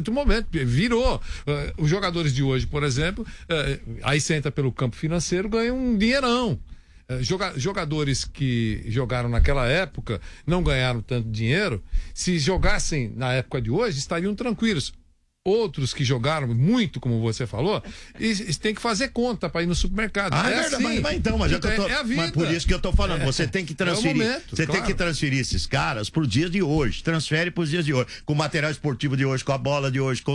Virou. Os jogadores de hoje, por exemplo, aí você entra pelo campo financeiro, ganham um dinheirão. Jogadores que jogaram naquela época não ganharam tanto dinheiro. Se jogassem na época de hoje, estariam tranquilos. Outros que jogaram muito, como você falou, e tem que fazer conta para ir no supermercado. É verdade, assim. É a vida. Mas por isso que eu tô falando, você tem que transferir. Tem que transferir esses caras pro dia de hoje. Transfere pros dias de hoje. Com o material esportivo de hoje, com a bola de hoje,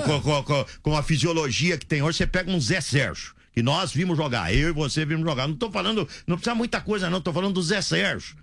com a fisiologia que tem hoje, você pega um Zé Sérgio. Que nós vimos jogar, eu e você vimos jogar. Não tô falando, não precisa muita coisa, não. Tô falando do Zé Sérgio.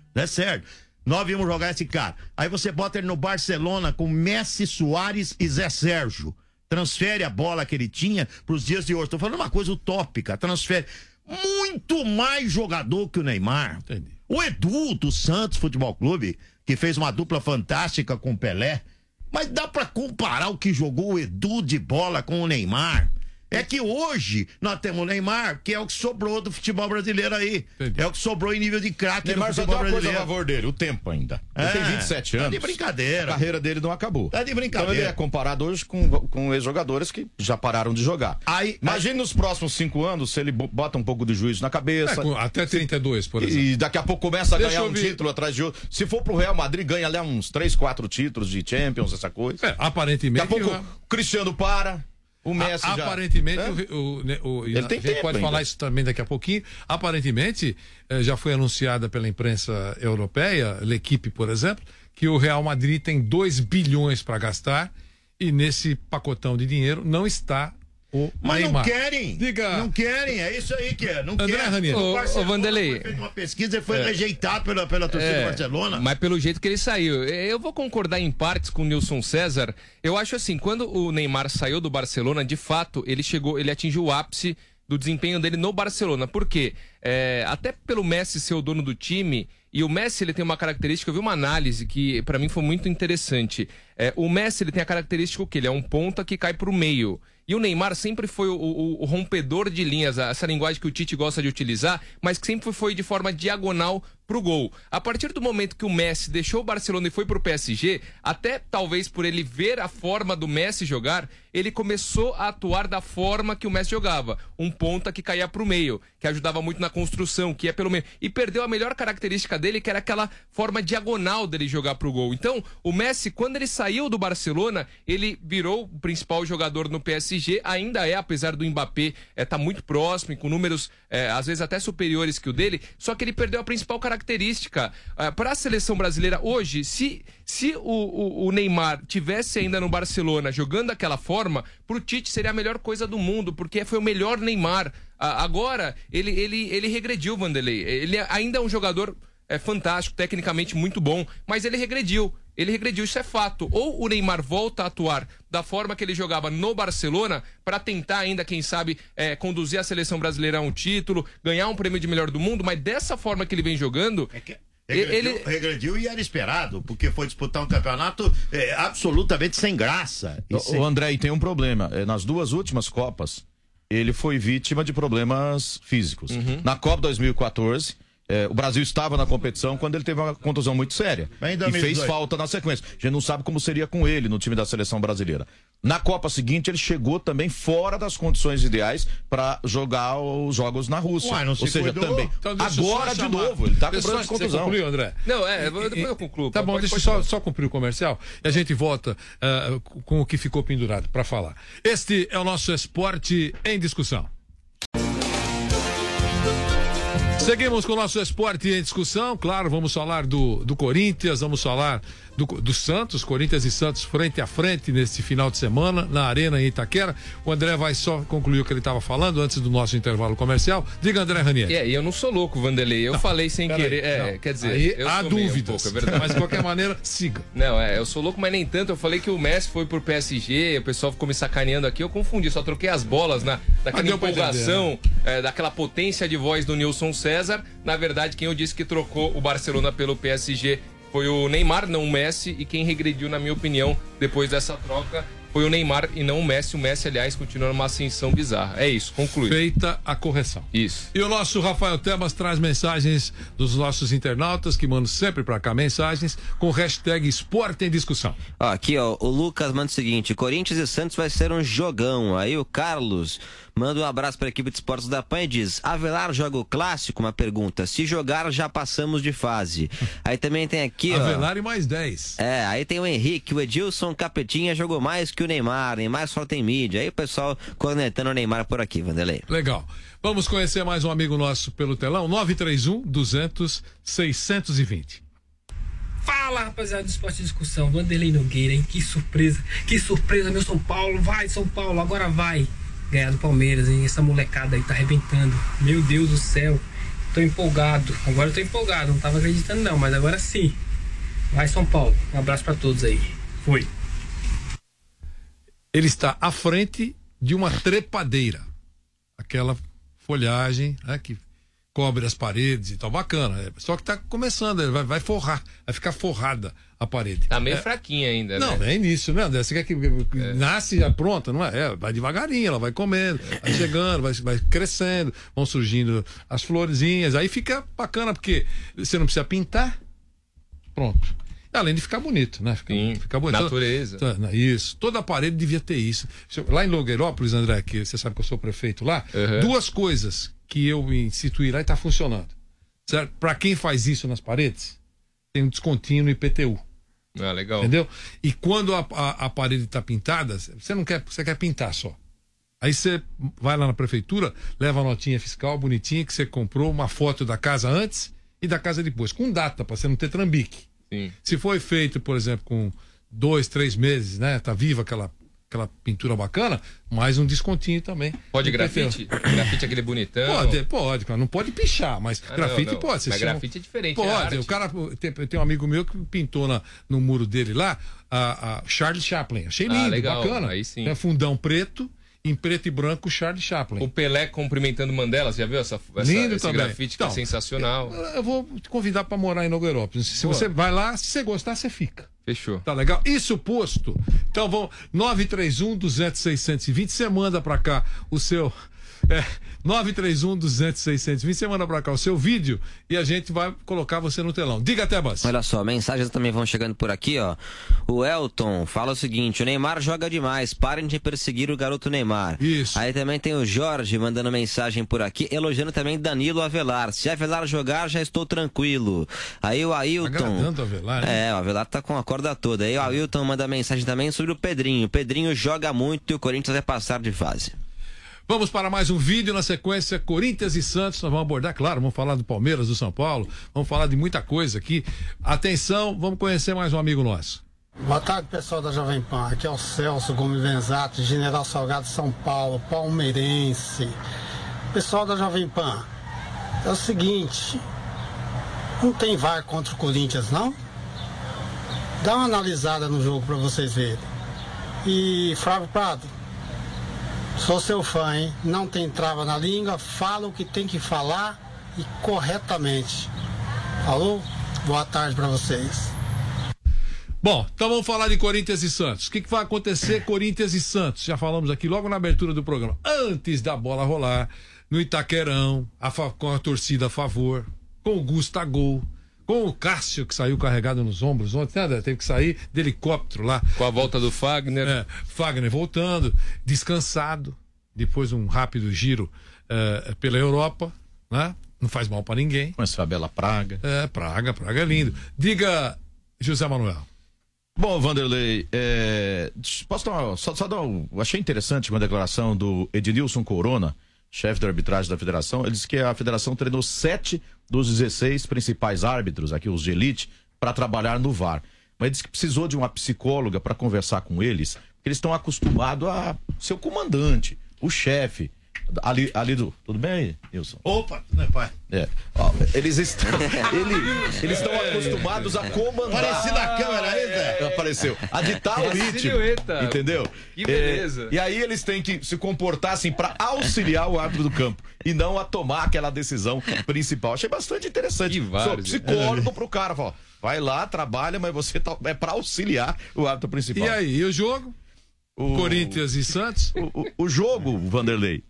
Nós vimos jogar esse cara. Aí você bota ele no Barcelona com Messi, Suárez e Zé Sérgio. Transfere a bola que ele tinha pros dias de hoje. Tô falando uma coisa utópica. Transfere muito mais jogador que o Neymar. Entendi. O Edu do Santos Futebol Clube, que fez uma dupla fantástica com o Pelé. Mas dá pra comparar o que jogou o Edu de bola com o Neymar? É que hoje nós temos o Neymar, que é o que sobrou do futebol brasileiro aí. Entendi. É o que sobrou em nível de craque no futebol brasileiro. Neymar só tem uma coisa a favor dele, o tempo ainda. Ele tem 27 anos. Tá de brincadeira. A carreira dele não acabou. Tá de brincadeira. Então ele é comparado hoje com ex-jogadores que já pararam de jogar. Imagine nos próximos 5 anos se ele bota um pouco de juízo na cabeça. Até 32, por exemplo. E daqui a pouco começa a ganhar um título atrás de outro. Se for pro Real Madrid, ganha ali uns 3, 4 títulos de Champions, essa coisa. Aparentemente. Daqui a pouco o Cristiano para. O Messi aparentemente, ele tem tempo pode ainda. falar isso também daqui a pouquinho. Aparentemente, já foi anunciada pela imprensa europeia, L'Equipe, por exemplo, que o Real Madrid tem 2 bilhões para gastar e nesse pacotão de dinheiro não está o Mas Neymar. não querem. Não querem, é isso aí que é. Não André querem. Ô, Vanderlei. Foi feita uma pesquisa e foi rejeitado pela torcida do Barcelona. Mas pelo jeito que ele saiu. Eu vou concordar em partes com o Nilson César. Eu acho assim, quando o Neymar saiu do Barcelona, de fato, ele atingiu o ápice do desempenho dele no Barcelona. Por quê? Até pelo Messi ser o dono do time, e o Messi ele tem uma característica, eu vi uma análise que pra mim foi muito interessante. O Messi ele tem a característica que ele é um ponta que cai pro meio. E o Neymar sempre foi o rompedor de linhas, essa linguagem que o Tite gosta de utilizar, mas que sempre foi de forma diagonal pro gol. A partir do momento que o Messi deixou o Barcelona e foi pro PSG, até talvez por ele ver a forma do Messi jogar, ele começou a atuar da forma que o Messi jogava. Um ponta que caía pro meio, que ajudava muito na construção, que ia pelo meio. E perdeu a melhor característica dele, que era aquela forma diagonal dele jogar pro gol. Então, o Messi, quando ele saiu do Barcelona, ele virou o principal jogador no PSG, ainda apesar do Mbappé tá muito próximo, com números às vezes até superiores que o dele, só que ele perdeu a principal característica. Para a seleção brasileira hoje, se o Neymar tivesse ainda no Barcelona jogando daquela forma, pro Tite seria a melhor coisa do mundo, porque foi o melhor Neymar. Agora, ele regrediu, Vanderlei. Ele ainda é um jogador fantástico, tecnicamente muito bom, mas ele regrediu, isso é fato. Ou o Neymar volta a atuar da forma que ele jogava no Barcelona para tentar ainda, quem sabe, conduzir a seleção brasileira a um título, ganhar um prêmio de melhor do mundo, mas dessa forma que ele vem jogando... Regrediu e era esperado, porque foi disputar um campeonato absolutamente sem graça. O André, e tem um problema. Nas 2 últimas Copas, ele foi vítima de problemas físicos. Na Copa 2014, o Brasil estava na competição quando ele teve uma contusão muito séria. E fez falta na sequência. A gente não sabe como seria com ele no time da seleção brasileira. Na Copa seguinte, ele chegou também fora das condições ideais para jogar os jogos na Rússia. Ué, não se cuidou? Também. Então, agora de novo, ele tá com problema de contusão. Você concluiu, André? Não, depois eu concluo. Tá bom, deixa eu só cumprir o comercial e a gente volta com o que ficou pendurado para falar. Este é o nosso Esporte em Discussão. Seguimos com o nosso Esporte em Discussão. Claro, vamos falar do Corinthians, vamos falar do Santos, Corinthians e Santos frente a frente neste final de semana, na Arena em Itaquera. O André vai só concluir o que ele estava falando antes do nosso intervalo comercial. Diga, André Ranieri. E eu não sou louco, Vanderlei. Eu falei sem querer. Quer dizer, aí eu há sou dúvidas, é verdade. mas de qualquer maneira, siga. Não, eu sou louco, mas nem tanto. Eu falei que o Messi foi pro PSG, o pessoal ficou me sacaneando aqui. Eu confundi, só troquei as bolas daquela empolgação, daquela potência de voz do Nilson César. Na verdade, quem eu disse que trocou o Barcelona pelo PSG foi o Neymar, não o Messi, e quem regrediu, na minha opinião, depois dessa troca, foi o Neymar e não o Messi. O Messi, aliás, continua numa ascensão bizarra. É isso, conclui. Feita a correção. Isso. E o nosso Rafael Tebas traz mensagens dos nossos internautas, que mandam sempre pra cá mensagens, com hashtag Esporte em Discussão. Aqui, o Lucas manda o seguinte: Corinthians e Santos vai ser um jogão. Aí o Carlos manda um abraço para a equipe de esportes da PAN e diz: Avelar joga o clássico? Uma pergunta. Se jogar, já passamos de fase. Aí também tem aqui, Avelar e mais 10. Aí tem o Henrique, o Edilson Capetinha jogou mais que o Neymar só tem mídia. Aí o pessoal cornetando o Neymar por aqui, Vanderlei. Legal. Vamos conhecer mais um amigo nosso pelo telão, 931-200-620. Fala, rapaziada do Esporte de Discussão, Vanderlei Nogueira, hein? Que surpresa, meu São Paulo, vai São Paulo, agora vai ganhar do Palmeiras, hein? Essa molecada aí tá arrebentando, meu Deus do céu, tô empolgado, agora eu tô empolgado, não tava acreditando não, mas agora sim, vai São Paulo, um abraço pra todos aí, fui. Ele está à frente de uma trepadeira, aquela folhagem, né, que cobre as paredes e tal, bacana, só que tá começando, ele vai forrar, vai ficar forrada a parede. Tá meio fraquinha ainda, não, né? Não, é início, né, André? Você quer que nasce já pronta, não é? Vai devagarinho, ela vai comendo, vai chegando, vai crescendo, vão surgindo as florezinhas, aí fica bacana, porque você não precisa pintar, pronto. Além de ficar bonito, né? Fica bonito. Natureza. Isso. Toda a parede devia ter isso. Lá em Logueirópolis, André, que você sabe que eu sou prefeito lá, duas coisas que eu instituí lá e está funcionando. Certo? Para quem faz isso nas paredes, tem um descontinho no IPTU. Ah, legal. Entendeu? E quando a parede está pintada, você quer pintar só. Aí você vai lá na prefeitura, leva a notinha fiscal bonitinha que você comprou, uma foto da casa antes e da casa depois, com data, para você não ter trambique. Sim. Se foi feito, por exemplo, com 2, 3 meses, né? Tá viva aquela pintura bacana, mais um descontinho também. Pode grafite? Grafite aquele bonitão? Pode, não pode pichar, mas grafite não. pode. Mas grafite é diferente. Pode, o cara tem um amigo meu que pintou no muro dele lá a Charlie Chaplin. Achei lindo, legal. Bacana. Aí sim. É fundão preto, em preto e branco, Charlie Chaplin. O Pelé cumprimentando Mandela, você já viu esse também. grafite que é sensacional? Eu vou te convidar para morar em Nogueirópolis. Se você vai lá, se você gostar, você fica. Fechou. Tá legal? Isso posto. Então vamos, 931-200-620, você manda para cá o seu... 931-200-620, você manda pra cá o seu vídeo e a gente vai colocar você no telão. Diga, Tebas. Olha só, mensagens também vão chegando por aqui, ó. O Elton fala o seguinte: o Neymar joga demais, parem de perseguir o garoto Neymar. Isso. Aí também tem o Jorge mandando mensagem por aqui, elogiando também Danilo Avelar. Se Avelar jogar, já estou tranquilo. Aí o Ailton... Agradando o Avelar, o Avelar tá com a corda toda. Aí o Ailton manda mensagem também sobre o Pedrinho. O Pedrinho joga muito e o Corinthians vai passar de fase. Vamos para mais um vídeo, na sequência Corinthians e Santos, nós vamos abordar, claro, vamos falar do Palmeiras, do São Paulo, vamos falar de muita coisa aqui. Atenção, vamos conhecer mais um amigo nosso. Boa tarde, pessoal da Jovem Pan, aqui é o Celso Gomes Venzato, General Salgado, São Paulo, palmeirense. Pessoal da Jovem Pan, é o seguinte, não tem VAR contra o Corinthians, não? Dá uma analisada no jogo para vocês verem. E Flávio Prado, sou seu fã, hein? Não tem trava na língua, fala o que tem que falar e corretamente. Falou? Boa tarde para vocês. Bom, então vamos falar de Corinthians e Santos. O que vai acontecer Corinthians e Santos? Já falamos aqui logo na abertura do programa. Antes da bola rolar, no Itaquerão, com a torcida a favor, com o Gustavo, com o Cássio, que saiu carregado nos ombros ontem, né? Teve que sair de helicóptero lá. Com a volta do Fagner. Fagner voltando, descansado, depois de um rápido giro pela Europa, né? Não faz mal pra ninguém. Com essa bela praga. Praga é lindo. Diga, José Manuel. Bom, Vanderlei, posso dar achei interessante uma declaração do Ednilson Corona, chefe da arbitragem da federação. Ele disse que a federação treinou 7 dos 16 principais árbitros, aqui os de elite, para trabalhar no VAR. Mas ele disse que precisou de uma psicóloga para conversar com eles, porque eles estão acostumados a ser o comandante, o chefe. Ali do. Tudo bem, Nilson? Opa, né, pai? Eles estão acostumados a comandar. Apareci na câmera aí, velho. Apareceu. A ditar o ritmo. Silhueta. Entendeu? Que beleza. E aí eles têm que se comportar assim pra auxiliar o árbitro do campo e não a tomar aquela decisão principal. Achei bastante interessante. Sou psicólogo pro cara, ó. Vai lá, trabalha, mas você é pra auxiliar o árbitro principal. E aí, e o jogo? Corinthians e Santos? O jogo, Vanderlei.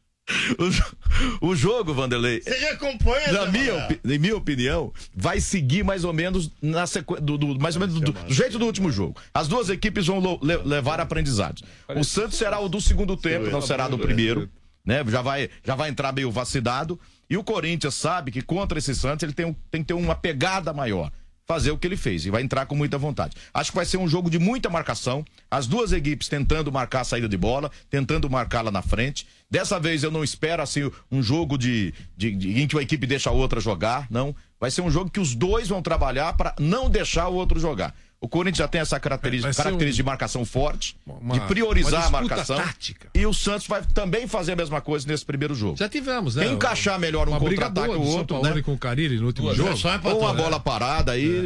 O jogo, Vanderlei. Você já acompanha, em minha opinião, vai seguir mais ou menos na sequência do jeito do último jogo. As duas equipes vão levar aprendizados. O Santos será o do segundo tempo, não será do primeiro, né? Já vai entrar meio vacinado. E o Corinthians sabe que contra esse Santos ele tem que ter uma pegada maior. Fazer o que ele fez e vai entrar com muita vontade. Acho que vai ser um jogo de muita marcação, as duas equipes tentando marcar a saída de bola, tentando marcar lá na frente. Dessa vez eu não espero assim um jogo em que a equipe deixa a outra jogar, não. Vai ser um jogo que os dois vão trabalhar para não deixar o outro jogar. O Corinthians já tem essa característica de marcação forte, de priorizar a marcação. Tática. E o Santos vai também fazer a mesma coisa nesse primeiro jogo. Já tivemos, né? Quem encaixar melhor um contra-ataque ou outro, né? Com o Carilli no último jogo. Ou uma bola parada aí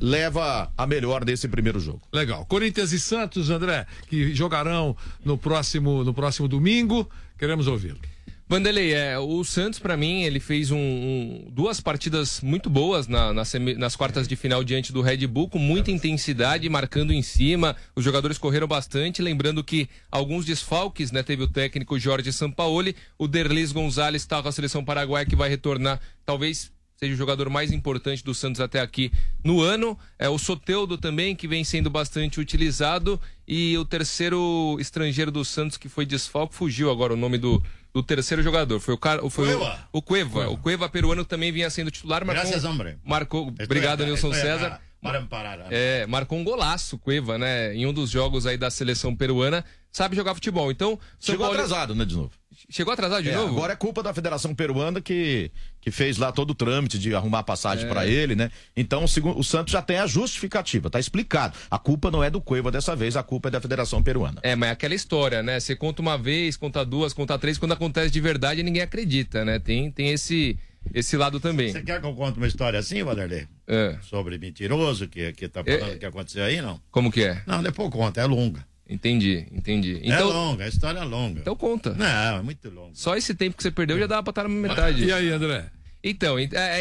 leva a melhor nesse primeiro jogo. Legal. Corinthians e Santos, André, que jogarão no próximo domingo. Queremos ouvi-lo. Vanderlei, o Santos, pra mim, ele fez duas partidas muito boas nas quartas de final diante do Red Bull, com muita intensidade, marcando em cima. Os jogadores correram bastante, lembrando que alguns desfalques, né? Teve o técnico Jorge Sampaoli, o Derlis Gonzalez está com a seleção paraguaia que vai retornar, talvez seja o jogador mais importante do Santos até aqui no ano. O Soteldo também, que vem sendo bastante utilizado, e o terceiro estrangeiro do Santos que foi desfalque, fugiu agora o nome do terceiro jogador, foi o Cueva. O Cueva peruano também vinha sendo titular, marcou. Obrigado, Nilson César. Marcou um golaço, Cueva, né? Em um dos jogos aí da seleção peruana, sabe jogar futebol. Então, chegou atrasado, né, de novo. Chegou atrasado de novo? Agora é culpa da Federação Peruana que fez lá todo o trâmite de arrumar passagem pra ele, né? Então o Santos já tem a justificativa, tá explicado. A culpa não é do Cueva dessa vez, a culpa é da Federação Peruana. Mas é aquela história, né? Você conta uma vez, conta duas, conta três, quando acontece de verdade ninguém acredita, né? Tem esse lado também. Você quer que eu conte uma história assim, Vanderlei? Sobre mentiroso que tá falando que aconteceu aí, não? Como que é? Não, depois conta, é longa. Entendi. Então, é longa, a história é longa. Então conta. Não, é muito longa. Só esse tempo que você perdeu já dava pra estar na metade. E aí, André? Então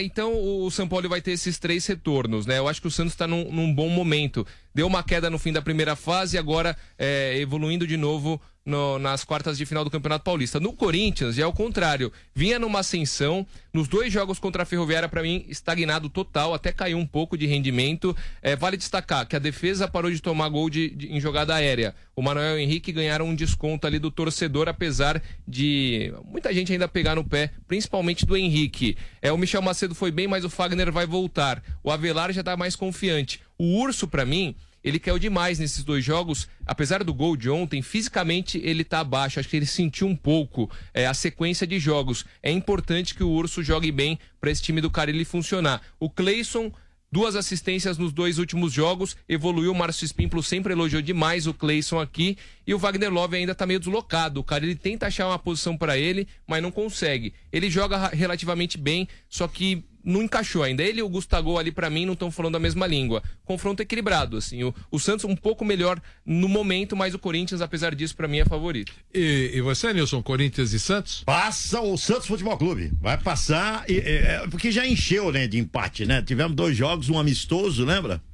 o São Paulo vai ter esses 3 retornos, né? Eu acho que o Santos está num bom momento. Deu uma queda no fim da primeira fase, agora evoluindo de novo nas quartas de final do Campeonato Paulista. No Corinthians já é o contrário, vinha numa ascensão, nos 2 jogos contra a Ferroviária, para mim, estagnado total, até caiu um pouco de rendimento. Vale destacar que a defesa parou de tomar gol em jogada aérea. O Manuel e o Henrique ganharam um desconto ali do torcedor, apesar de muita gente ainda pegar no pé, principalmente do Henrique. O Michel Macedo foi bem, mas o Fagner vai voltar. O Avelar já tá mais confiante. O Urso, para mim, ele caiu demais nesses 2 jogos, apesar do gol de ontem, fisicamente ele tá abaixo, acho que ele sentiu um pouco a sequência de jogos. É importante que o Urso jogue bem para esse time do Carilli funcionar. O Cleison, 2 assistências nos 2 últimos jogos, evoluiu. O Márcio Espímpolo sempre elogiou demais o Cleison aqui, e o Wagner Love ainda tá meio deslocado. O Carilli tenta achar uma posição para ele, mas não consegue. Ele joga relativamente bem, só que não encaixou ainda. Ele e o Gustavo ali, pra mim, não estão falando a mesma língua. Confronto equilibrado, assim. O Santos um pouco melhor no momento, mas o Corinthians, apesar disso, pra mim é favorito. E você, Nilson, Corinthians e Santos? Passa o Santos Futebol Clube. Vai passar, porque já encheu, né, de empate, né? Tivemos 2 jogos, um amistoso, lembra?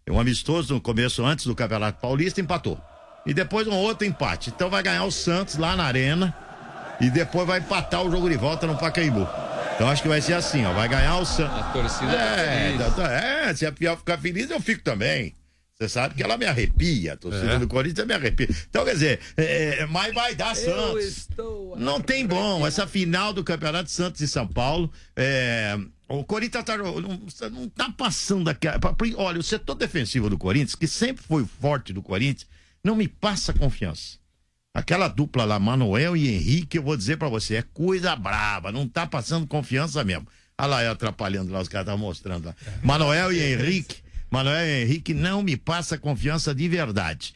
Um amistoso no começo, antes do Campeonato Paulista, empatou. E depois um outro empate. Então vai ganhar o Santos lá na Arena e depois vai empatar o jogo de volta no Pacaembu. Então acho que vai ser assim, ó. Vai ganhar o Santos. A torcida tá feliz. Se a Piau ficar feliz, eu fico também. Você sabe que ela me arrepia, a torcida do Corinthians me arrepia. Então, quer dizer, mas vai dar Santos. Não tem bom. Essa final do Campeonato Santos e São Paulo, o Corinthians não tá passando aqui. Olha, o setor defensivo do Corinthians, que sempre foi forte do Corinthians, não me passa confiança. Aquela dupla lá, Manuel e Henrique, eu vou dizer pra você, é coisa braba, não tá passando confiança mesmo. Olha lá, eu atrapalhando lá, os caras estavam mostrando lá. Manuel e Henrique não me passa confiança de verdade.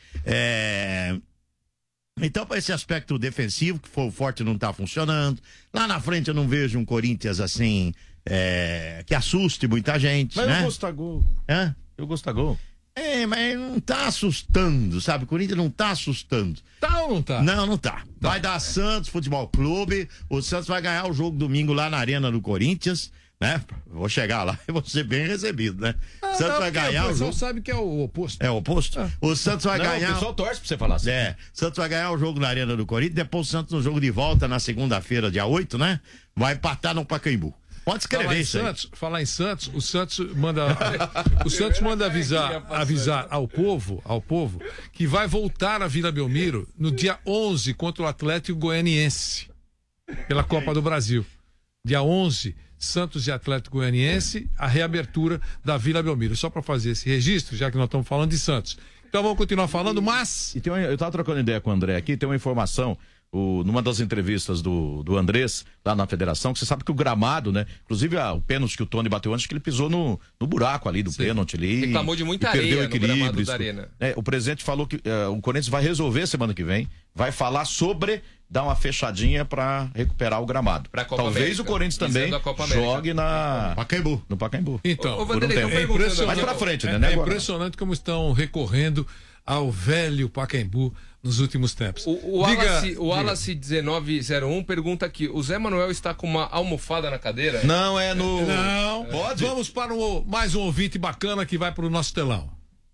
Então, para esse aspecto defensivo, que foi o forte, não tá funcionando. Lá na frente eu não vejo um Corinthians assim, que assuste muita gente, mas né? eu gosto da gol. Eu gosto da gol. Mas não tá assustando, sabe? O Corinthians não tá assustando. Tá ou não tá? Não tá. Vai dar Santos Futebol Clube. O Santos vai ganhar o jogo domingo lá na Arena do Corinthians, né? Vou chegar lá e vou ser bem recebido, né? Santos vai ganhar o jogo. O pessoal sabe que é o oposto. É o oposto? O Santos vai ganhar. O pessoal torce pra você falar assim. Santos vai ganhar o jogo na Arena do Corinthians. Depois o Santos no jogo de volta na segunda-feira, dia 8, né? Vai empatar no Pacaembu. Pode escrever isso aí. Falar em Santos, o Santos manda avisar ao povo que vai voltar à Vila Belmiro no dia 11 contra o Atlético Goianiense pela Copa do Brasil. Dia 11, Santos e Atlético Goianiense, a reabertura da Vila Belmiro. Só para fazer esse registro, já que nós estamos falando de Santos. Então vamos continuar falando, mas... Eu estava trocando ideia com o André aqui, tem uma informação... numa das entrevistas do Andrés, lá na federação, que você sabe que o gramado, né? Inclusive o pênalti que o Tony bateu antes, que ele pisou no buraco ali do pênalti ali. Reclamou de muita areia perdeu o equilíbrio, no gramado da arena. O presidente falou que o Corinthians vai resolver semana que vem, vai falar sobre dar uma fechadinha para recuperar o gramado. Talvez América, o Corinthians também jogue no Pacaembu. Então, mais pra frente, né? É impressionante como estão recorrendo ao velho Pacaembu nos últimos tempos. O Wallace 1901 pergunta aqui: o Zé Manuel está com uma almofada na cadeira? Não, é no... Não. Pode? Vamos para mais um ouvinte bacana que vai para o nosso telão.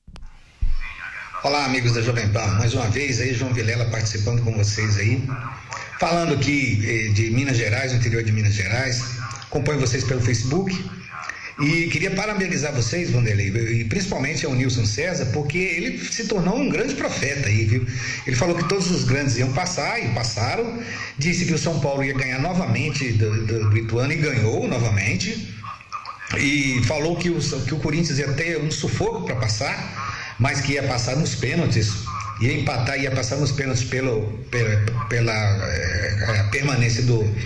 Olá, amigos da Jovem Pan. Mais uma vez aí, João Vilela participando com vocês aí. Falando aqui de Minas Gerais, no interior de Minas Gerais. Acompanho vocês pelo Facebook. E queria parabenizar vocês, Vanderlei, e principalmente ao Nilson César, porque ele se tornou um grande profeta aí, viu? Ele falou que todos os grandes iam passar, e passaram. Disse que o São Paulo ia ganhar novamente do Ituano, e ganhou novamente. E falou que o Corinthians ia ter um sufoco para passar, mas que ia passar nos pênaltis. Ia empatar, ia passar nos pênaltis pela permanência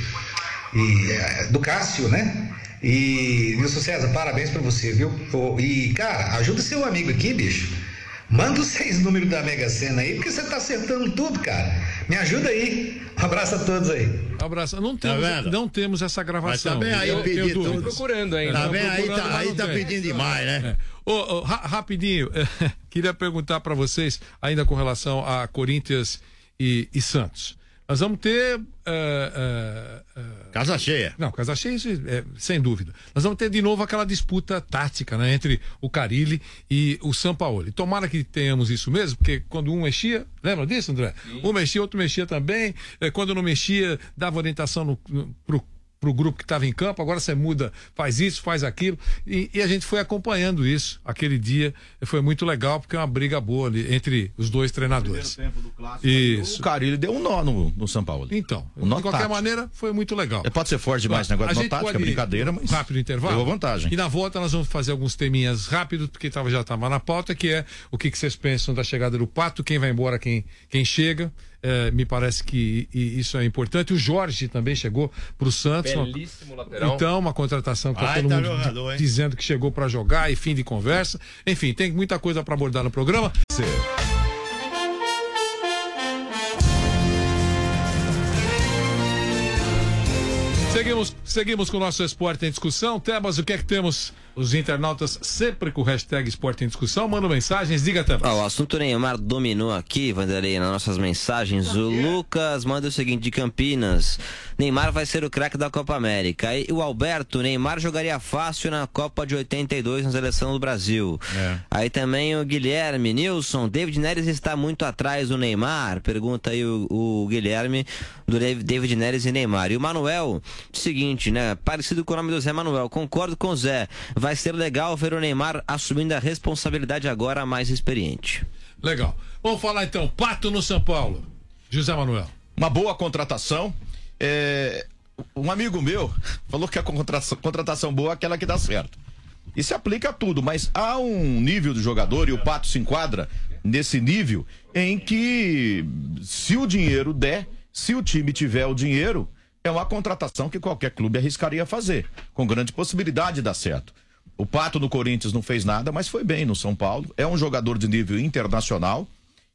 do Cássio, né? E, Nilson César, parabéns pra você, viu? E, cara, ajuda seu amigo aqui, bicho. Manda os 6 números da Mega Sena aí, porque você tá acertando tudo, cara. Me ajuda aí. Um abraço a todos aí. Um abraço. Não temos essa gravação. Mas tá bem aí pedindo. Tô procurando ainda. Tá bem aí, tá pedindo demais, né? Rapidinho, queria perguntar pra vocês, ainda com relação a Corinthians e Santos. Nós vamos ter... casa cheia. Não, casa cheia, isso sem dúvida. Nós vamos ter de novo aquela disputa tática, né, entre o Carille e o Sampaoli. Tomara que tenhamos isso mesmo, porque quando um mexia, lembra disso, André? Sim. Um mexia, outro mexia também. Quando não mexia, dava orientação pro grupo que estava em campo. Agora você muda, faz isso, faz aquilo, e a gente foi acompanhando isso. Aquele dia foi muito legal, porque é uma briga boa ali entre os dois treinadores. Tempo do clássico, isso. O Carille deu um nó no São Paulo. Então, de qualquer maneira, foi muito legal. Pode ser forte demais esse negócio de nó tática, brincadeira, mas rápido intervalo. Deu vantagem. E na volta nós vamos fazer alguns teminhas rápidos, porque já estava na pauta, que é o que vocês pensam da chegada do Pato, quem vai embora, quem chega. Me parece que isso é importante. O Jorge também chegou para o Santos. Belíssimo lateral. Então, uma contratação que todo mundo jogador, dizendo que chegou para jogar e fim de conversa. Enfim, tem muita coisa para abordar no programa. Seguimos com o nosso Esporte em Discussão. Tebas, o que é que temos? Os internautas sempre com o hashtag Esporte em Discussão. Mandam mensagens, diga, Tebas. O assunto Neymar dominou aqui, Vanderlei, nas nossas mensagens. O Lucas manda o seguinte, de Campinas: Neymar vai ser o craque da Copa América. Aí o Alberto: Neymar jogaria fácil na Copa de 82 na seleção do Brasil. Aí também o Guilherme: Nilson, David Neres está muito atrás do Neymar? Pergunta aí o Guilherme do David Neres e Neymar. E o Manuel, o seguinte, né? Parecido com o nome do Zé Manuel. Concordo com o Zé. Vai ser legal ver o Neymar assumindo a responsabilidade agora mais experiente. Legal. Vamos falar então, Pato no São Paulo. José Manuel. Uma boa contratação. Um amigo meu falou que a contratação boa é aquela que dá certo. E se aplica a tudo, mas há um nível do jogador, e o Pato se enquadra nesse nível, em que se o dinheiro der, se o time tiver o dinheiro, é uma contratação que qualquer clube arriscaria fazer, com grande possibilidade de dar certo. O Pato no Corinthians não fez nada, mas foi bem no São Paulo. É um jogador de nível internacional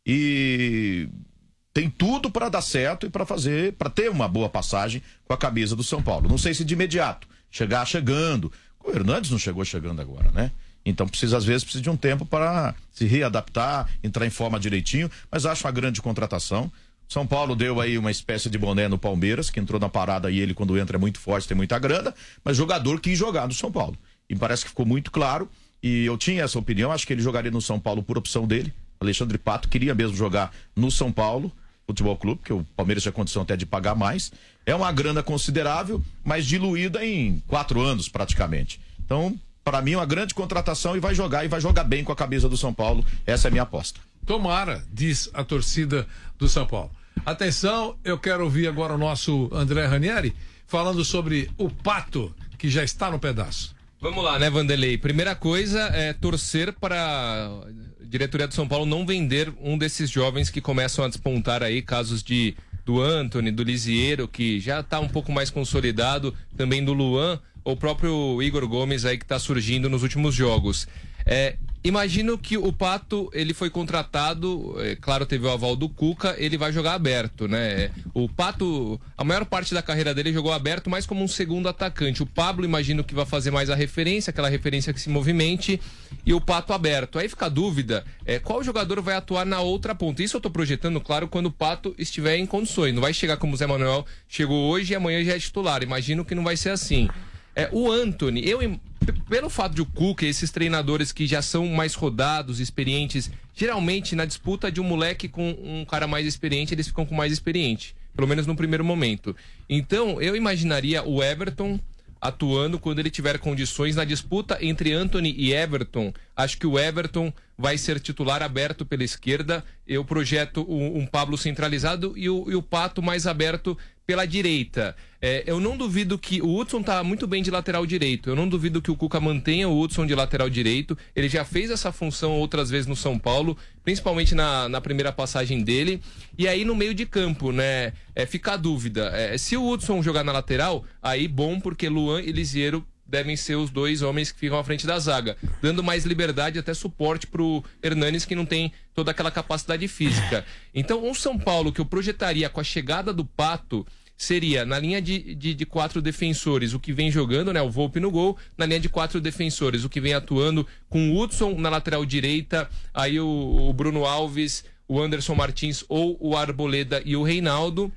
e tem tudo para dar certo e para ter uma boa passagem com a camisa do São Paulo. Não sei se de imediato, chegando. O Hernandes não chegou chegando agora, né? Então às vezes precisa de um tempo para se readaptar, entrar em forma direitinho, mas acho uma grande contratação. São Paulo deu aí uma espécie de boné no Palmeiras, que entrou na parada e ele, quando entra, é muito forte, tem muita grana, mas jogador quis jogar no São Paulo. E parece que ficou muito claro, e eu tinha essa opinião, acho que ele jogaria no São Paulo por opção dele. Alexandre Pato queria mesmo jogar no São Paulo Futebol Clube, porque o Palmeiras tinha condição até de pagar mais. É uma grana considerável, mas diluída em 4 anos praticamente. Então, para mim, é uma grande contratação e vai jogar bem com a camisa do São Paulo. Essa é a minha aposta. Tomara, diz a torcida do São Paulo. Atenção, eu quero ouvir agora o nosso André Ranieri falando sobre o Pato, que já está no pedaço. Vamos lá, né, Vanderlei? Primeira coisa é torcer para a diretoria do São Paulo não vender um desses jovens que começam a despontar aí, casos do Antony, do Lisiero, que já está um pouco mais consolidado, também do Luan, ou o próprio Igor Gomes aí que está surgindo nos últimos jogos. Imagino que o Pato, ele foi contratado, claro, teve o aval do Cuca, ele vai jogar aberto, né? O Pato, a maior parte da carreira dele jogou aberto, mais como um segundo atacante. O Pablo, imagino que vai fazer mais a referência, aquela referência que se movimente, e o Pato aberto. Aí fica a dúvida, qual jogador vai atuar na outra ponta? Isso eu tô projetando, claro, quando o Pato estiver em condições. Não vai chegar como o Zé Manuel chegou hoje e amanhã já é titular. Imagino que não vai ser assim. O Antony, pelo fato de o Cuca e esses treinadores que já são mais rodados, experientes, geralmente na disputa de um moleque com um cara mais experiente, eles ficam com mais experiente, pelo menos no primeiro momento. Então, eu imaginaria o Everton atuando quando ele tiver condições na disputa entre Antony e Everton. Acho que o Everton vai ser titular aberto pela esquerda. Eu projeto um Pablo centralizado e o Pato mais aberto pela direita. Eu não duvido que o Hudson tá muito bem de lateral direito. Eu não duvido que o Cuca mantenha o Hudson de lateral direito. Ele já fez essa função outras vezes no São Paulo, principalmente na primeira passagem dele. E aí no meio de campo, né? Fica a dúvida. Se o Hudson jogar na lateral, aí bom, porque Luan e Lisiero devem ser os dois homens que ficam à frente da zaga, dando mais liberdade, até suporte pro Hernanes, que não tem toda aquela capacidade física. Então, um São Paulo que eu projetaria com a chegada do Pato seria na linha de 4 defensores, o que vem jogando, né, o Volpi no gol, na linha de 4 defensores, o que vem atuando com o Hudson na lateral direita, aí o Bruno Alves, o Anderson Martins ou o Arboleda e o Reinaldo.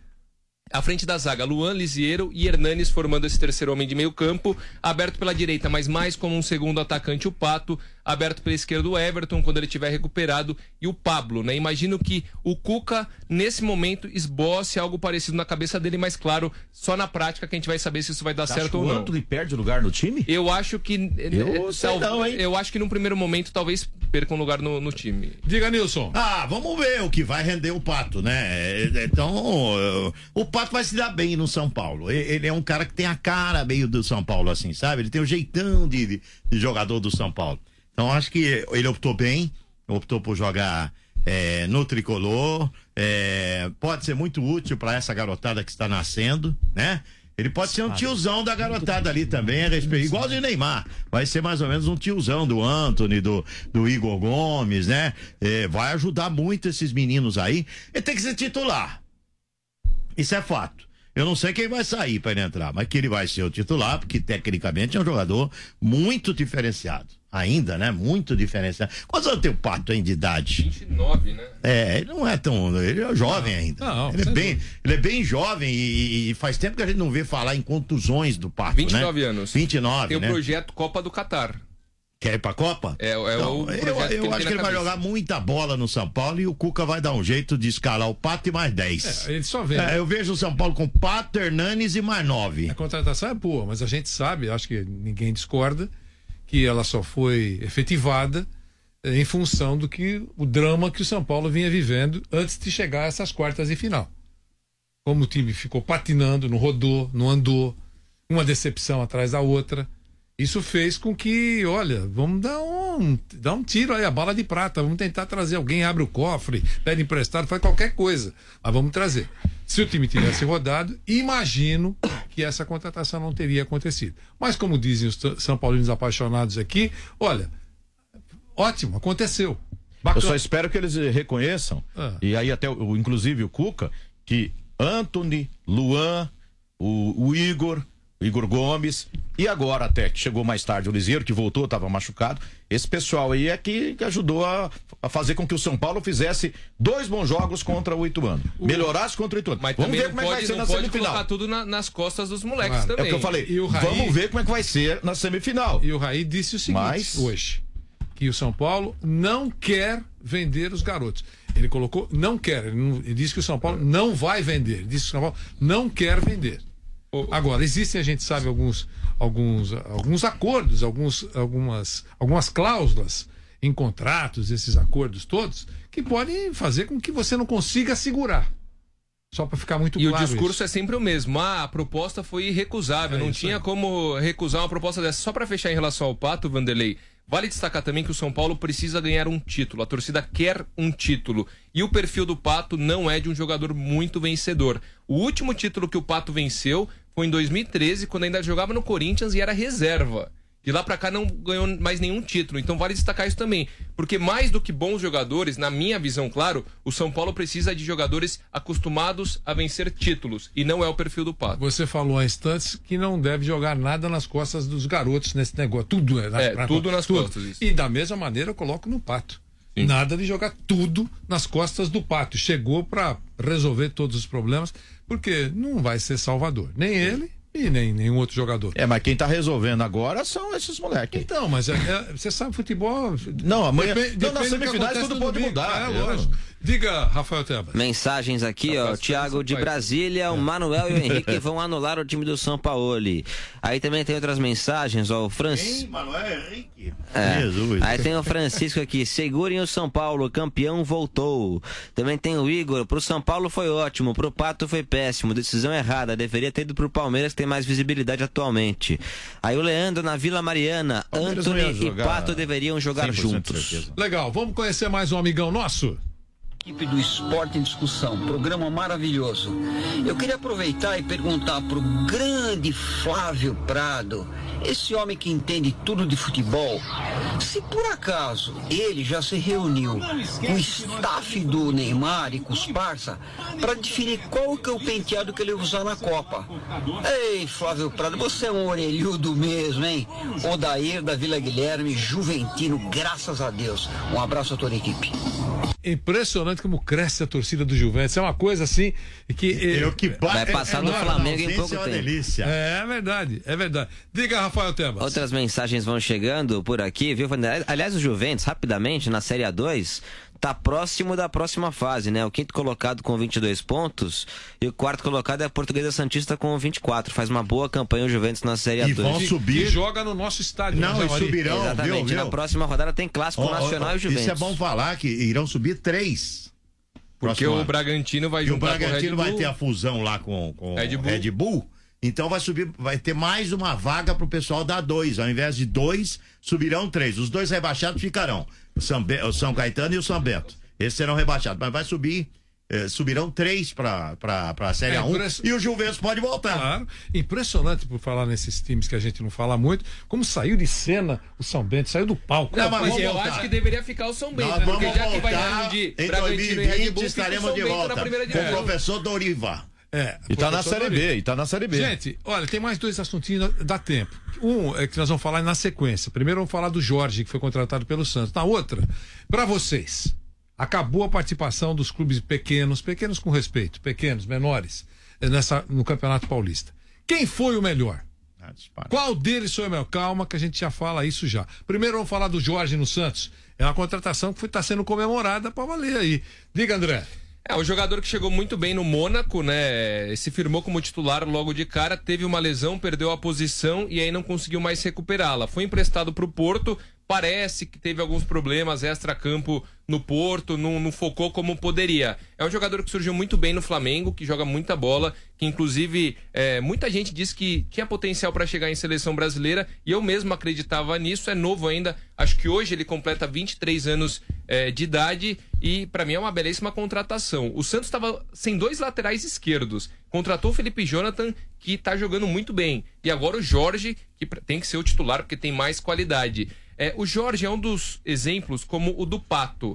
À frente da zaga, Luan, Lisiero e Hernanes formando esse terceiro homem de meio campo, aberto pela direita, mas mais como um segundo atacante o Pato, aberto pela esquerda o Everton quando ele tiver recuperado e o Pablo, né? Imagino que o Cuca nesse momento esboce algo parecido na cabeça dele, mas claro, só na prática que a gente vai saber se isso vai dar certo ou não. O Antony perde lugar no time? Eu acho que eu acho que num primeiro momento talvez perca um lugar no time. Diga, Nilson. Vamos ver o que vai render o Pato, né? Então, o Pato vai se dar bem no São Paulo. Ele é um cara que tem a cara meio do São Paulo, assim, sabe? Ele tem o jeitão de jogador do São Paulo. Então, acho que ele optou bem, optou por jogar no tricolor. Pode ser muito útil para essa garotada que está nascendo, né? Ele pode ser um tiozão da garotada ali também, igual o Neymar. Vai ser mais ou menos um tiozão do Antony, do Igor Gomes, né? Vai ajudar muito esses meninos aí. Ele tem que ser titular. Isso é fato. Eu não sei quem vai sair para ele entrar, mas que ele vai ser o titular, porque tecnicamente é um jogador muito diferenciado. Ainda, né? Muito diferenciado. Quantos anos tem o Pato, hein, de idade? 29, né? Ele não é tão... Ele é jovem ainda. Ele é bem jovem e faz tempo que a gente não vê falar em contusões do Pato, 29 né? anos. 29, tem né? o projeto Copa do Catar. Quer ir pra Copa? O projeto eu acho que ele vai jogar muita bola no São Paulo e o Cuca vai dar um jeito de escalar o Pato e mais 10. Ele só vem. Eu vejo o São Paulo com Pato, Hernanes e mais 9. A contratação é boa, mas a gente sabe, acho que ninguém discorda, que ela só foi efetivada em função do que o drama que o São Paulo vinha vivendo antes de chegar a essas quartas de final. Como o time ficou patinando, não rodou, não andou, uma decepção atrás da outra. Isso fez com que, olha, vamos dar um tiro aí, a bala de prata, vamos tentar trazer alguém, abre o cofre, pede emprestado, faz qualquer coisa, mas vamos trazer. Se o time tivesse rodado, imagino que essa contratação não teria acontecido. Mas como dizem os São Paulinos apaixonados aqui, olha, ótimo, aconteceu. Bacana. Eu só espero que eles reconheçam, e aí até inclusive o Cuca, que Antony, Luan, o Igor Gomes, e agora até que chegou mais tarde o Liseiro, que voltou, estava machucado. Esse pessoal aí é que ajudou a fazer com que o São Paulo fizesse 2 bons jogos contra o Ituano. Melhorasse contra o Ituano. Mas vamos ver como é que vai ser na semifinal. Colocar tudo nas costas dos moleques também. É o que eu falei. Vamos ver como é que vai ser na semifinal. E o Raí disse o seguinte hoje, que o São Paulo não quer vender os garotos. Ele colocou não quer, ele disse que o São Paulo não vai vender. Ele disse que o São Paulo não quer vender. Agora, existem, a gente sabe, alguns acordos, algumas cláusulas em contratos, esses acordos todos, que podem fazer com que você não consiga segurar. Só para ficar muito claro. E o discurso é sempre o mesmo. A proposta foi irrecusável, não tinha como recusar uma proposta dessa. Só para fechar em relação ao Pato, Vanderlei, vale destacar também que o São Paulo precisa ganhar um título. A torcida quer um título. E o perfil do Pato não é de um jogador muito vencedor. O último título que o Pato venceu foi em 2013, quando ainda jogava no Corinthians e era reserva. De lá pra cá não ganhou mais nenhum título. Então vale destacar isso também. Porque mais do que bons jogadores, na minha visão, claro, o São Paulo precisa de jogadores acostumados a vencer títulos. E não é o perfil do Pato. Você falou há instantes que não deve jogar nada nas costas dos garotos nesse negócio. Tudo tudo nas costas. Isso. E da mesma maneira eu coloco no Pato. Sim. Nada de jogar tudo nas costas do Pato. Chegou para resolver todos os problemas, porque não vai ser salvador. Nem ele e nem nenhum outro jogador. Mas quem tá resolvendo agora são esses moleques. Então, mas você sabe futebol... Não, amanhã... nas semifinais tudo pode mudar. Lógico. Diga, Rafael Tebas. Mensagens aqui, ó. Thiago de Brasília, o Manuel e o Henrique vão anular o time do São Paulo. Aí também tem outras mensagens, ó. O Francisco. Manuel e Henrique. Jesus. Aí tem o Francisco aqui. Segurem o São Paulo, campeão voltou. Também tem o Igor. Pro São Paulo foi ótimo, pro Pato foi péssimo. Decisão errada. Deveria ter ido pro Palmeiras, que tem mais visibilidade atualmente. Aí o Leandro na Vila Mariana. Antony e Pato deveriam jogar juntos. Legal, vamos conhecer mais um amigão nosso? Equipe do Esporte em Discussão, programa maravilhoso. Eu queria aproveitar e perguntar pro grande Flávio Prado, esse homem que entende tudo de futebol, se por acaso ele já se reuniu com o staff do Neymar e com os parça para definir qual que é o penteado que ele vai usar na Copa. Ei, Flávio Prado, você é um orelhudo mesmo, hein? Odair da Vila Guilherme, Juventino, graças a Deus. Um abraço a toda a equipe. Impressionante como cresce a torcida do Juventus. É uma coisa assim que vai passar do Flamengo em pouco tempo. Delícia. É verdade, é verdade. Diga, Rafael Tebas. Outras mensagens vão chegando por aqui, viu? Aliás, o Juventus, rapidamente, na Série A2, tá próximo da próxima fase, né? O quinto colocado com 22 pontos e o quarto colocado é a Portuguesa Santista com 24. Faz uma boa campanha o Juventus na Série A2. E vão subir. E joga no nosso estádio. Não, e subirão. Exatamente. Viu? Na próxima rodada tem Clássico Nacional e Juventus. Isso é bom falar que irão subir 3. Porque o Bragantino vai juntar com o Red Bull. O Bragantino vai ter a fusão lá com Red Bull. Então vai ter mais uma vaga pro pessoal da 2. Ao invés de 2, subirão 3. Os 2 rebaixados ficarão. O São Caetano e o São Bento. Esses serão rebaixados. Mas vai subir. Subirão 3 para a Série A1 e o Juventus pode voltar. Claro. Impressionante, por falar nesses times que a gente não fala muito, como saiu de cena o São Bento, saiu do palco. Não, mas eu acho que deveria ficar o São Bento, porque já que vai reunir em Bragantino e Red Bull, estaremos de volta com o professor Doriva. E tá na Série B, Gente, olha, tem mais 2 assuntinhos, dá tempo. Um é que nós vamos falar na sequência. Primeiro vamos falar do Jorge, que foi contratado pelo Santos. Na outra, para vocês, acabou a participação dos clubes pequenos com respeito, pequenos, menores, no Campeonato Paulista. Quem foi o melhor? Qual deles foi o melhor? Calma que a gente já fala isso já. Primeiro vamos falar do Jorge no Santos. É uma contratação que está sendo comemorada para valer aí. Diga, André. O jogador que chegou muito bem no Mônaco, né? Se firmou como titular logo de cara, teve uma lesão, perdeu a posição e aí não conseguiu mais recuperá-la. Foi emprestado para o Porto, parece que teve alguns problemas extra-campo no Porto, não focou como poderia. É um jogador que surgiu muito bem no Flamengo, que joga muita bola, que inclusive muita gente disse que tinha potencial para chegar em seleção brasileira e eu mesmo acreditava nisso. É novo ainda, acho que hoje ele completa 23 anos de idade e para mim é uma belíssima contratação. O Santos estava sem 2 laterais esquerdos, contratou o Felipe Jonathan, que está jogando muito bem, e agora o Jorge, que tem que ser o titular porque tem mais qualidade. O Jorge é um dos exemplos como o do Pato.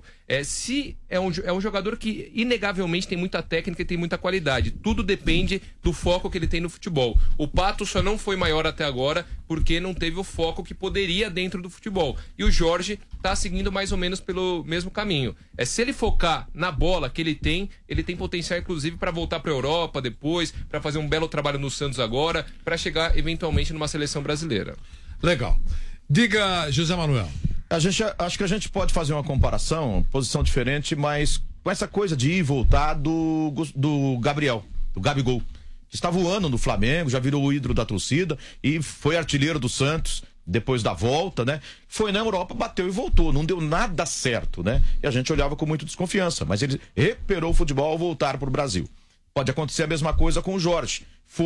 É um jogador que inegavelmente tem muita técnica e tem muita qualidade. Tudo depende do foco que ele tem no futebol. O Pato só não foi maior até agora porque não teve o foco que poderia dentro do futebol. E o Jorge está seguindo mais ou menos pelo mesmo caminho. Se ele focar na bola que ele tem potencial inclusive para voltar para a Europa depois, para fazer um belo trabalho no Santos agora, para chegar eventualmente numa seleção brasileira. Legal. Diga, José Manuel. Acho que a gente pode fazer uma comparação, posição diferente, mas com essa coisa de ir e voltar do Gabriel, do Gabigol, que está voando no Flamengo, já virou o ídolo da torcida e foi artilheiro do Santos depois da volta, né? Foi na Europa, bateu e voltou, não deu nada certo, né? E a gente olhava com muita desconfiança, mas ele recuperou o futebol ao voltar para o Brasil. Pode acontecer a mesma coisa com o Jorge.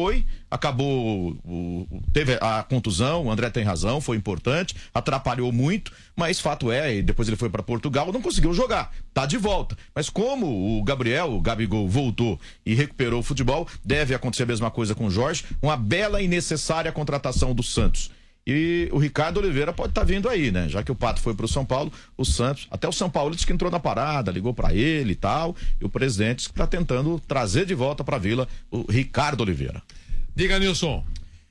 Teve a contusão, o André tem razão, foi importante, atrapalhou muito, mas fato e depois ele foi para Portugal, não conseguiu jogar, tá de volta. Mas como o Gabigol voltou e recuperou o futebol, deve acontecer a mesma coisa com o Jorge, uma bela e necessária contratação do Santos. E o Ricardo Oliveira pode estar vindo aí, né? Já que o Pato foi pro São Paulo, o Santos, até o São Paulo disse que entrou na parada, ligou para ele e tal, e o presidente está tentando trazer de volta para a Vila o Ricardo Oliveira. Diga, Nilson.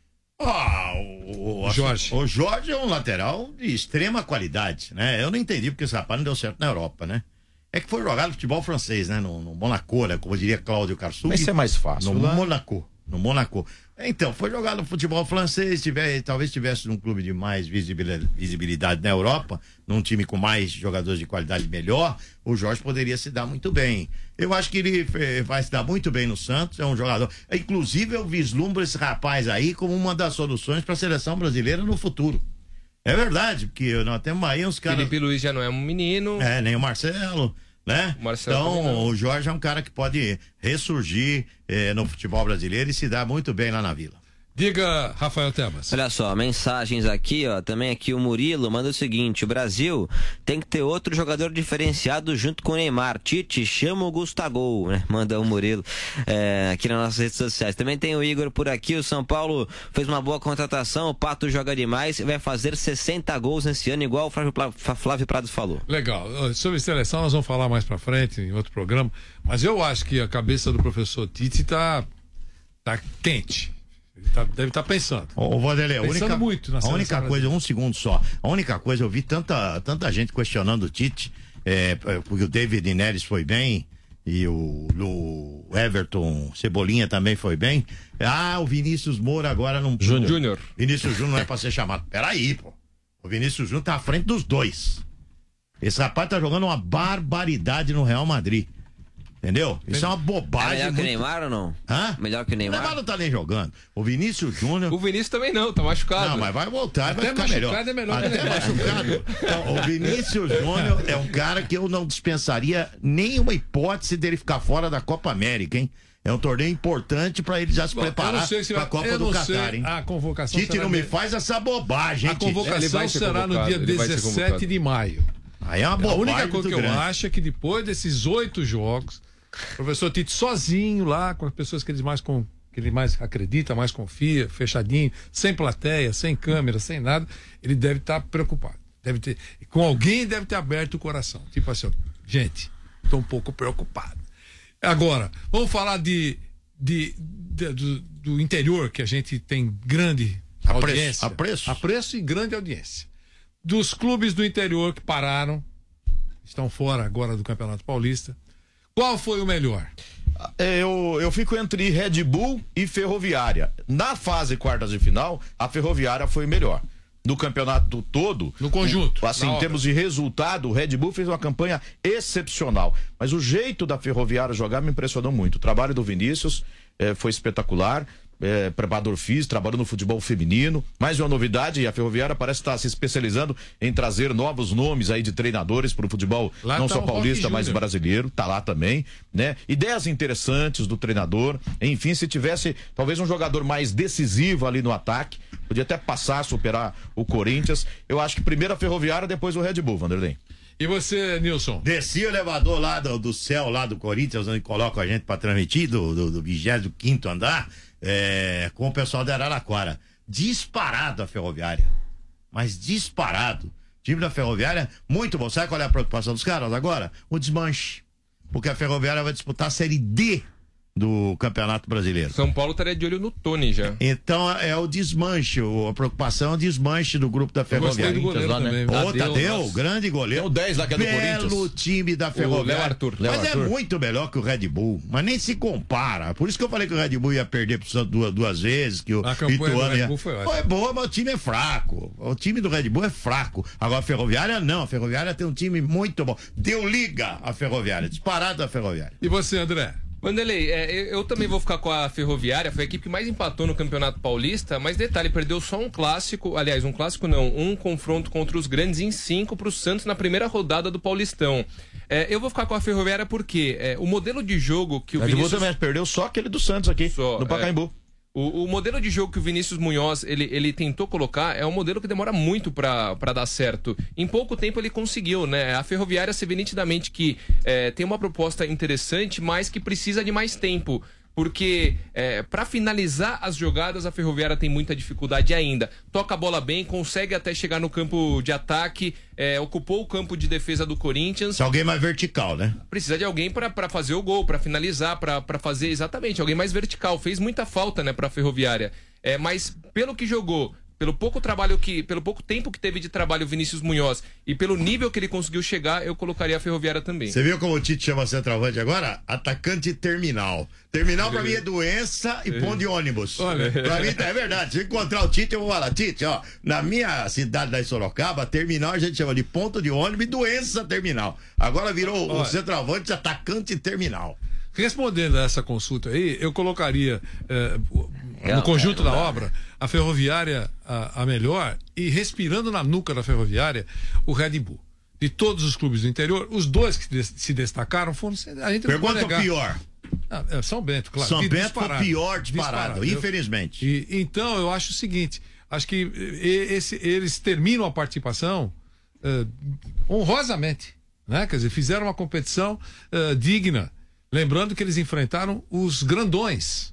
O Jorge é um lateral de extrema qualidade, né? Eu não entendi porque esse rapaz não deu certo na Europa, né? É que foi jogar no futebol francês, né? No Monaco, né? Como diria Cláudio Karsug. Mas isso é mais fácil. No Monaco. Então, foi jogar no futebol francês, talvez tivesse num clube de mais visibilidade na Europa, num time com mais jogadores de qualidade melhor, o Jorge poderia se dar muito bem. Eu acho que ele vai se dar muito bem no Santos, é um jogador. Inclusive, eu vislumbro esse rapaz aí como uma das soluções para a seleção brasileira no futuro. É verdade, porque nós temos aí uns caras. Felipe Luiz já não é um menino. Nem o Marcelo. Né? Então, o Jorge é um cara que pode ressurgir no futebol brasileiro e se dar muito bem lá na Vila. Diga, Rafael Tebas. Olha só, mensagens aqui, ó. Também aqui o Murilo manda o seguinte: o Brasil tem que ter outro jogador diferenciado junto com o Neymar. Tite, chama o Gustavo, né? Manda o Murilo aqui nas nossas redes sociais. Também tem o Igor por aqui. O São Paulo fez uma boa contratação. O Pato joga demais e vai fazer 60 gols nesse ano, igual o Flávio Prado falou. Legal. Sobre seleção nós vamos falar mais pra frente em outro programa, mas eu acho que a cabeça do professor Tite tá quente. Deve estar pensando. Vanderlei, muito a única coisa, um segundo só. A única coisa, eu vi tanta gente questionando o Tite, porque o David Neres foi bem e o Everton Cebolinha também foi bem. O Vinícius Moura agora não. Júnior. Vinícius Júnior não é pra ser chamado. Peraí, pô. O Vinícius Júnior tá à frente dos dois. Esse rapaz tá jogando uma barbaridade no Real Madrid. Entendeu? Isso é uma bobagem. Melhor que o Neymar ou não? Melhor que o Neymar? O Neymar não tá nem jogando. O Vinícius Júnior. O Vinícius também não, tá machucado. Não, mas vai voltar, vai ficar melhor. É melhor até machucado. Então, o Vinícius Júnior é um cara que eu não dispensaria nenhuma hipótese dele ficar fora da Copa América, hein? É um torneio importante pra ele já se preparar pra Copa do Catar, hein? A convocação Tite, não me faz essa bobagem, hein, Tite? A convocação será no dia 17 de maio. Aí é uma bobagem. A única coisa que eu acho é que depois desses 8 jogos, o professor Tite sozinho lá, com as pessoas que ele mais acredita, mais confia, fechadinho, sem plateia, sem câmera, sem nada, ele deve estar preocupado. Com alguém deve ter aberto o coração. Tipo assim, gente, estou um pouco preocupado. Agora, vamos falar de do interior, que a gente tem grande audiência. A preço e grande audiência. Dos clubes do interior que pararam, estão fora agora do Campeonato Paulista, qual foi o melhor? Eu fico entre Red Bull e Ferroviária. Na fase quartas de final, a Ferroviária foi melhor. No campeonato todo, no conjunto, assim, em termos de resultado, o Red Bull fez uma campanha excepcional. Mas o jeito da Ferroviária jogar me impressionou muito. O trabalho do Vinícius foi espetacular. Preparador físico, trabalhou no futebol feminino. Mais uma novidade, a Ferroviária parece estar se especializando em trazer novos nomes aí de treinadores para o futebol, lá não só paulista, mas brasileiro, tá lá também, né? Ideias interessantes do treinador, enfim, se tivesse talvez um jogador mais decisivo ali no ataque, podia até passar, superar o Corinthians. Eu acho que primeiro a Ferroviária, depois o Red Bull, Vanderlei. E você, Nilson? Desci o elevador lá do céu, lá do Corinthians, onde colocam a gente para transmitir, do 25º andar, com o pessoal da Araraquara. Disparado a Ferroviária. Mas disparado. O time da Ferroviária, muito bom. Sabe qual é a preocupação dos caras agora? O desmanche. Porque a Ferroviária vai disputar a Série D do Campeonato Brasileiro. São Paulo estaria de olho no Tony já. Então é o desmanche, a preocupação é o desmanche do grupo da Ferroviária. Eu gostei do goleiro também. Tadeu, grande goleiro. O 10 lá que é do Corinthians. Belo time da Ferroviária. Arthur. Mas é muito melhor que o Red Bull, mas nem se compara. Por isso que eu falei que o Red Bull ia perder pro Santos duas vezes, que o Ituano Red Bull foi boa, mas o time é fraco. O time do Red Bull é fraco. Agora a Ferroviária não, a Ferroviária tem um time muito bom. Deu liga a Ferroviária, disparado a Ferroviária. E você, André? Vanderlei, eu também vou ficar com a Ferroviária, foi a equipe que mais empatou no Campeonato Paulista, mas detalhe, perdeu só um clássico, aliás, um clássico não, um confronto contra os grandes em 5 pro Santos na primeira rodada do Paulistão. Eu vou ficar com a Ferroviária porque o modelo de jogo que o Vinícius... também perdeu só aquele do Santos aqui, no Pacaembu. O modelo de jogo que o Vinícius Munhoz ele tentou colocar é um modelo que demora muito para dar certo. Em pouco tempo ele conseguiu, né? A Ferroviária se vê nitidamente que tem uma proposta interessante, mas que precisa de mais tempo. Porque para finalizar as jogadas a Ferroviária tem muita dificuldade ainda. Toca a bola bem, consegue até chegar no campo de ataque, ocupou o campo de defesa do Corinthians. Se alguém mais vertical, né? Precisa de alguém para fazer o gol, para finalizar, para fazer exatamente, alguém mais vertical. Fez muita falta, né, para a Ferroviária. Mas pelo que jogou, pelo pouco tempo que teve de trabalho o Vinícius Munhoz e pelo nível que ele conseguiu chegar, eu colocaria a Ferroviária também. Você viu como o Tite chama centroavante agora? Atacante terminal. Terminal pra mim é doença e ponto de ônibus. Olha. Pra mim é verdade. Se encontrar o Tite, eu vou falar, Tite, ó, na minha cidade da Sorocaba, terminal a gente chama de ponto de ônibus e doença terminal. Agora virou o centroavante atacante terminal. Respondendo a essa consulta aí, eu colocaria no conjunto da obra a Ferroviária a melhor e respirando na nuca da Ferroviária o Red Bull. De todos os clubes do interior, os dois que se destacaram foram... A gente pergunta o pior. São Bento, claro. São Bento foi o pior disparado, infelizmente. Então eu acho o seguinte, acho que eles terminam a participação honrosamente, né? Quer dizer, fizeram uma competição digna. Lembrando que eles enfrentaram os grandões.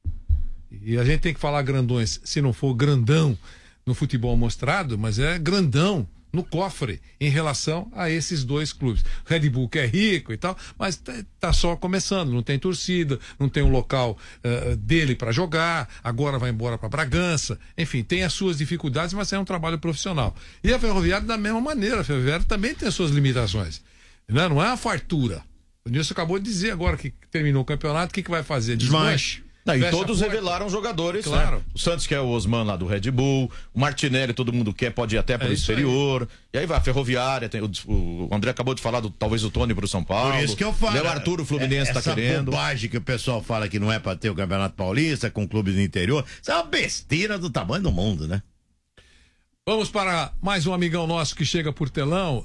E a gente tem que falar grandões, se não for grandão no futebol mostrado, mas é grandão no cofre em relação a esses dois clubes. Red Bull que é rico e tal, mas tá só começando, não tem torcida, não tem um local dele para jogar, agora vai embora para Bragança, enfim, tem as suas dificuldades, mas é um trabalho profissional. E a Ferroviária da mesma maneira, a Ferroviária também tem as suas limitações, né? Não é uma fartura. O Nilson acabou de dizer agora que terminou o campeonato, o que vai fazer? Desmanche. E todos revelaram jogadores, claro. Né? O Santos quer o Osman lá do Red Bull, o Martinelli todo mundo quer, pode ir até pro exterior. Aí. E aí vai a Ferroviária, tem o André acabou de falar talvez o Tony pro São Paulo. Por isso que eu falo. Léo Arthur, o Fluminense tá querendo. Essa bobagem que o pessoal fala que não é pra ter o Campeonato Paulista com clubes do interior, isso é uma besteira do tamanho do mundo, né? Vamos para mais um amigão nosso que chega por telão,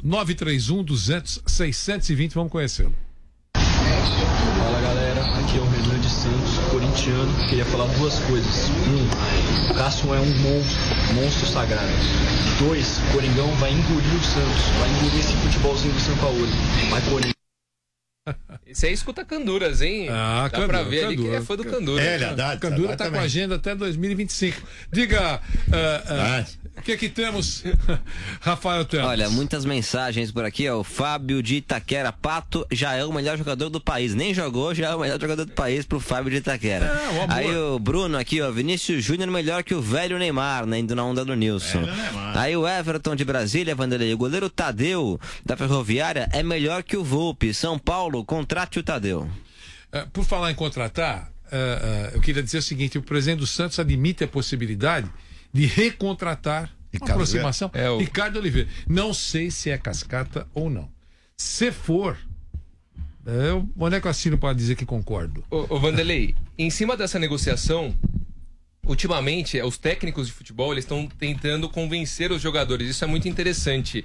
931-200-620, vamos conhecê-lo. Fala galera, aqui é o Renan de Santos, corintiano. Queria falar duas coisas. O Cássio é um monstro sagrado. 2, Coringão vai engolir o Santos, vai engolir esse futebolzinho do São Paulo. Vai Corinthians. Esse aí escuta Canduras, hein? Ah, dá pra ver ali que ele é fã do Canduras. Candura tá com a agenda até 2025. Diga, o que temos, Rafael Teles? Olha, muitas mensagens por aqui, ó. O Fábio de Itaquera. Pato já é o melhor jogador do país. Nem jogou, já é o melhor jogador do país pro Fábio de Itaquera. Aí o Bruno aqui, ó. Vinícius Júnior melhor que o velho Neymar, né? Indo na onda do Nilson. Aí o Everton de Brasília, Vanderlei. O goleiro Tadeu da Ferroviária é melhor que o Volpe. São Paulo, contrate o Tadeu. Por falar em contratar, eu queria dizer o seguinte: o presidente do Santos admite a possibilidade de recontratar uma aproximação. Ricardo Oliveira. Não sei se é cascata ou não. Se for, onde é que eu assino para dizer que concordo? Ô Vanderlei, em cima dessa negociação, ultimamente, os técnicos de futebol eles estão tentando convencer os jogadores. Isso é muito interessante.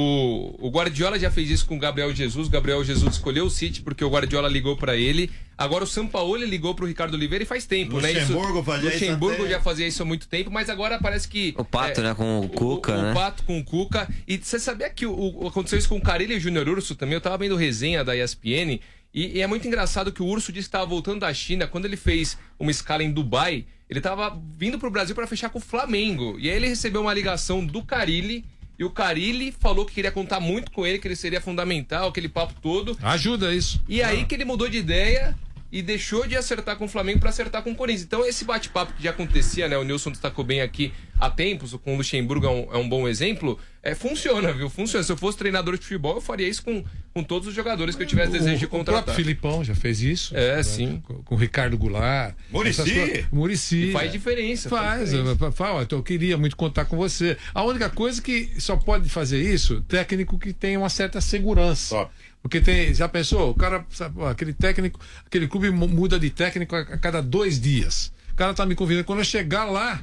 O Guardiola já fez isso com o Gabriel Jesus. O Gabriel Jesus escolheu o City porque o Guardiola ligou para ele. Agora o Sampaoli ligou pro Ricardo Oliveira e faz tempo, Luxemburgo já fazia isso há muito tempo, mas agora parece que... O Pato, né? Com o Cuca, né? O Pato com o Cuca. E você sabia que aconteceu isso com o Carille e o Júnior Urso também? Eu tava vendo resenha da ESPN e é muito engraçado que o Urso disse que estava voltando da China. Quando ele fez uma escala em Dubai, ele tava vindo pro Brasil para fechar com o Flamengo. E aí ele recebeu uma ligação do Carille. E o Carille falou que queria contar muito com ele, que ele seria fundamental, aquele papo todo. Ajuda isso. E aí que ele mudou de ideia e deixou de acertar com o Flamengo para acertar com o Corinthians. Então esse bate-papo que já acontecia, né? O Nilson destacou bem aqui há tempos, com o Luxemburgo é um bom exemplo. Funciona, viu? Funciona. Se eu fosse treinador de futebol, eu faria isso com todos os jogadores que eu tivesse desejo de contratar. O próprio Filipão já fez isso. Sim. Com o Ricardo Goulart. Muricy. E faz diferença. Faz. Eu queria muito contar com você. A única coisa que só pode fazer isso, técnico que tem uma certa segurança. Top. Porque já pensou? O cara, aquele técnico, aquele clube muda de técnico a cada 2 dias. O cara tá me convidando. Quando eu chegar lá,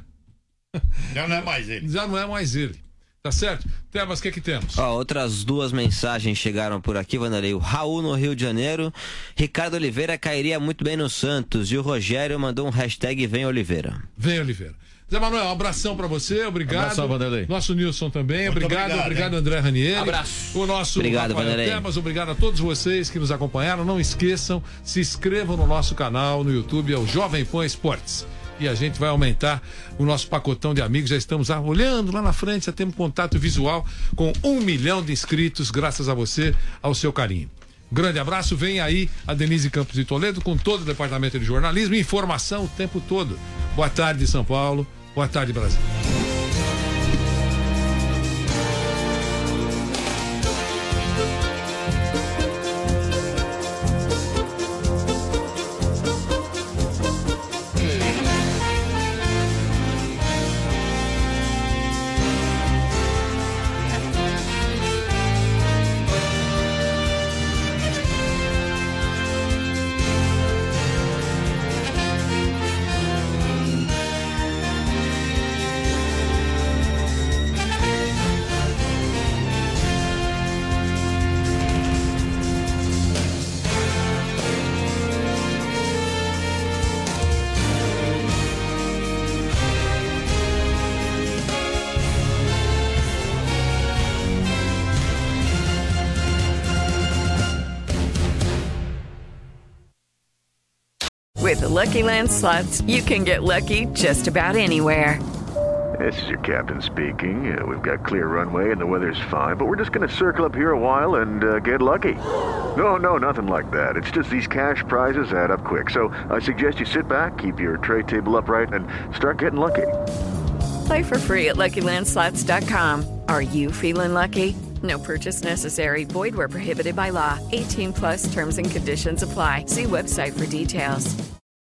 já não é mais ele. Já não é mais ele. Tá certo? Tebas, o que temos? Outras 2 mensagens chegaram por aqui, Vanderlei. O Raul no Rio de Janeiro. Ricardo Oliveira cairia muito bem no Santos. E o Rogério mandou um hashtag Vem Oliveira. Vem Oliveira. Zé Manuel, um abração pra você, obrigado. Abração, Vanderlei. Nosso Nilson também, obrigado André Ranieri. Abraço. O nosso obrigado, Vanderlei. Tebas, obrigado a todos vocês que nos acompanharam. Não esqueçam, se inscrevam no nosso canal no YouTube, é o Jovem Pan Esportes. E a gente vai aumentar o nosso pacotão de amigos. Já estamos olhando lá na frente, já temos contato visual com 1 milhão de inscritos, graças a você, ao seu carinho. Grande abraço, vem aí a Denise Campos de Toledo com todo o departamento de jornalismo e informação o tempo todo. Boa tarde, São Paulo. Boa tarde, Brasil. With the Lucky Land Slots, you can get lucky just about anywhere. This is your captain speaking. We've got clear runway and the weather's fine, but we're just going to circle up here a while and get lucky. No, nothing like that. It's just these cash prizes add up quick. So I suggest you sit back, keep your tray table upright, and start getting lucky. Play for free at LuckyLandSlots.com. Are you feeling lucky? No purchase necessary. Void where prohibited by law. 18+ terms and conditions apply. See website for details.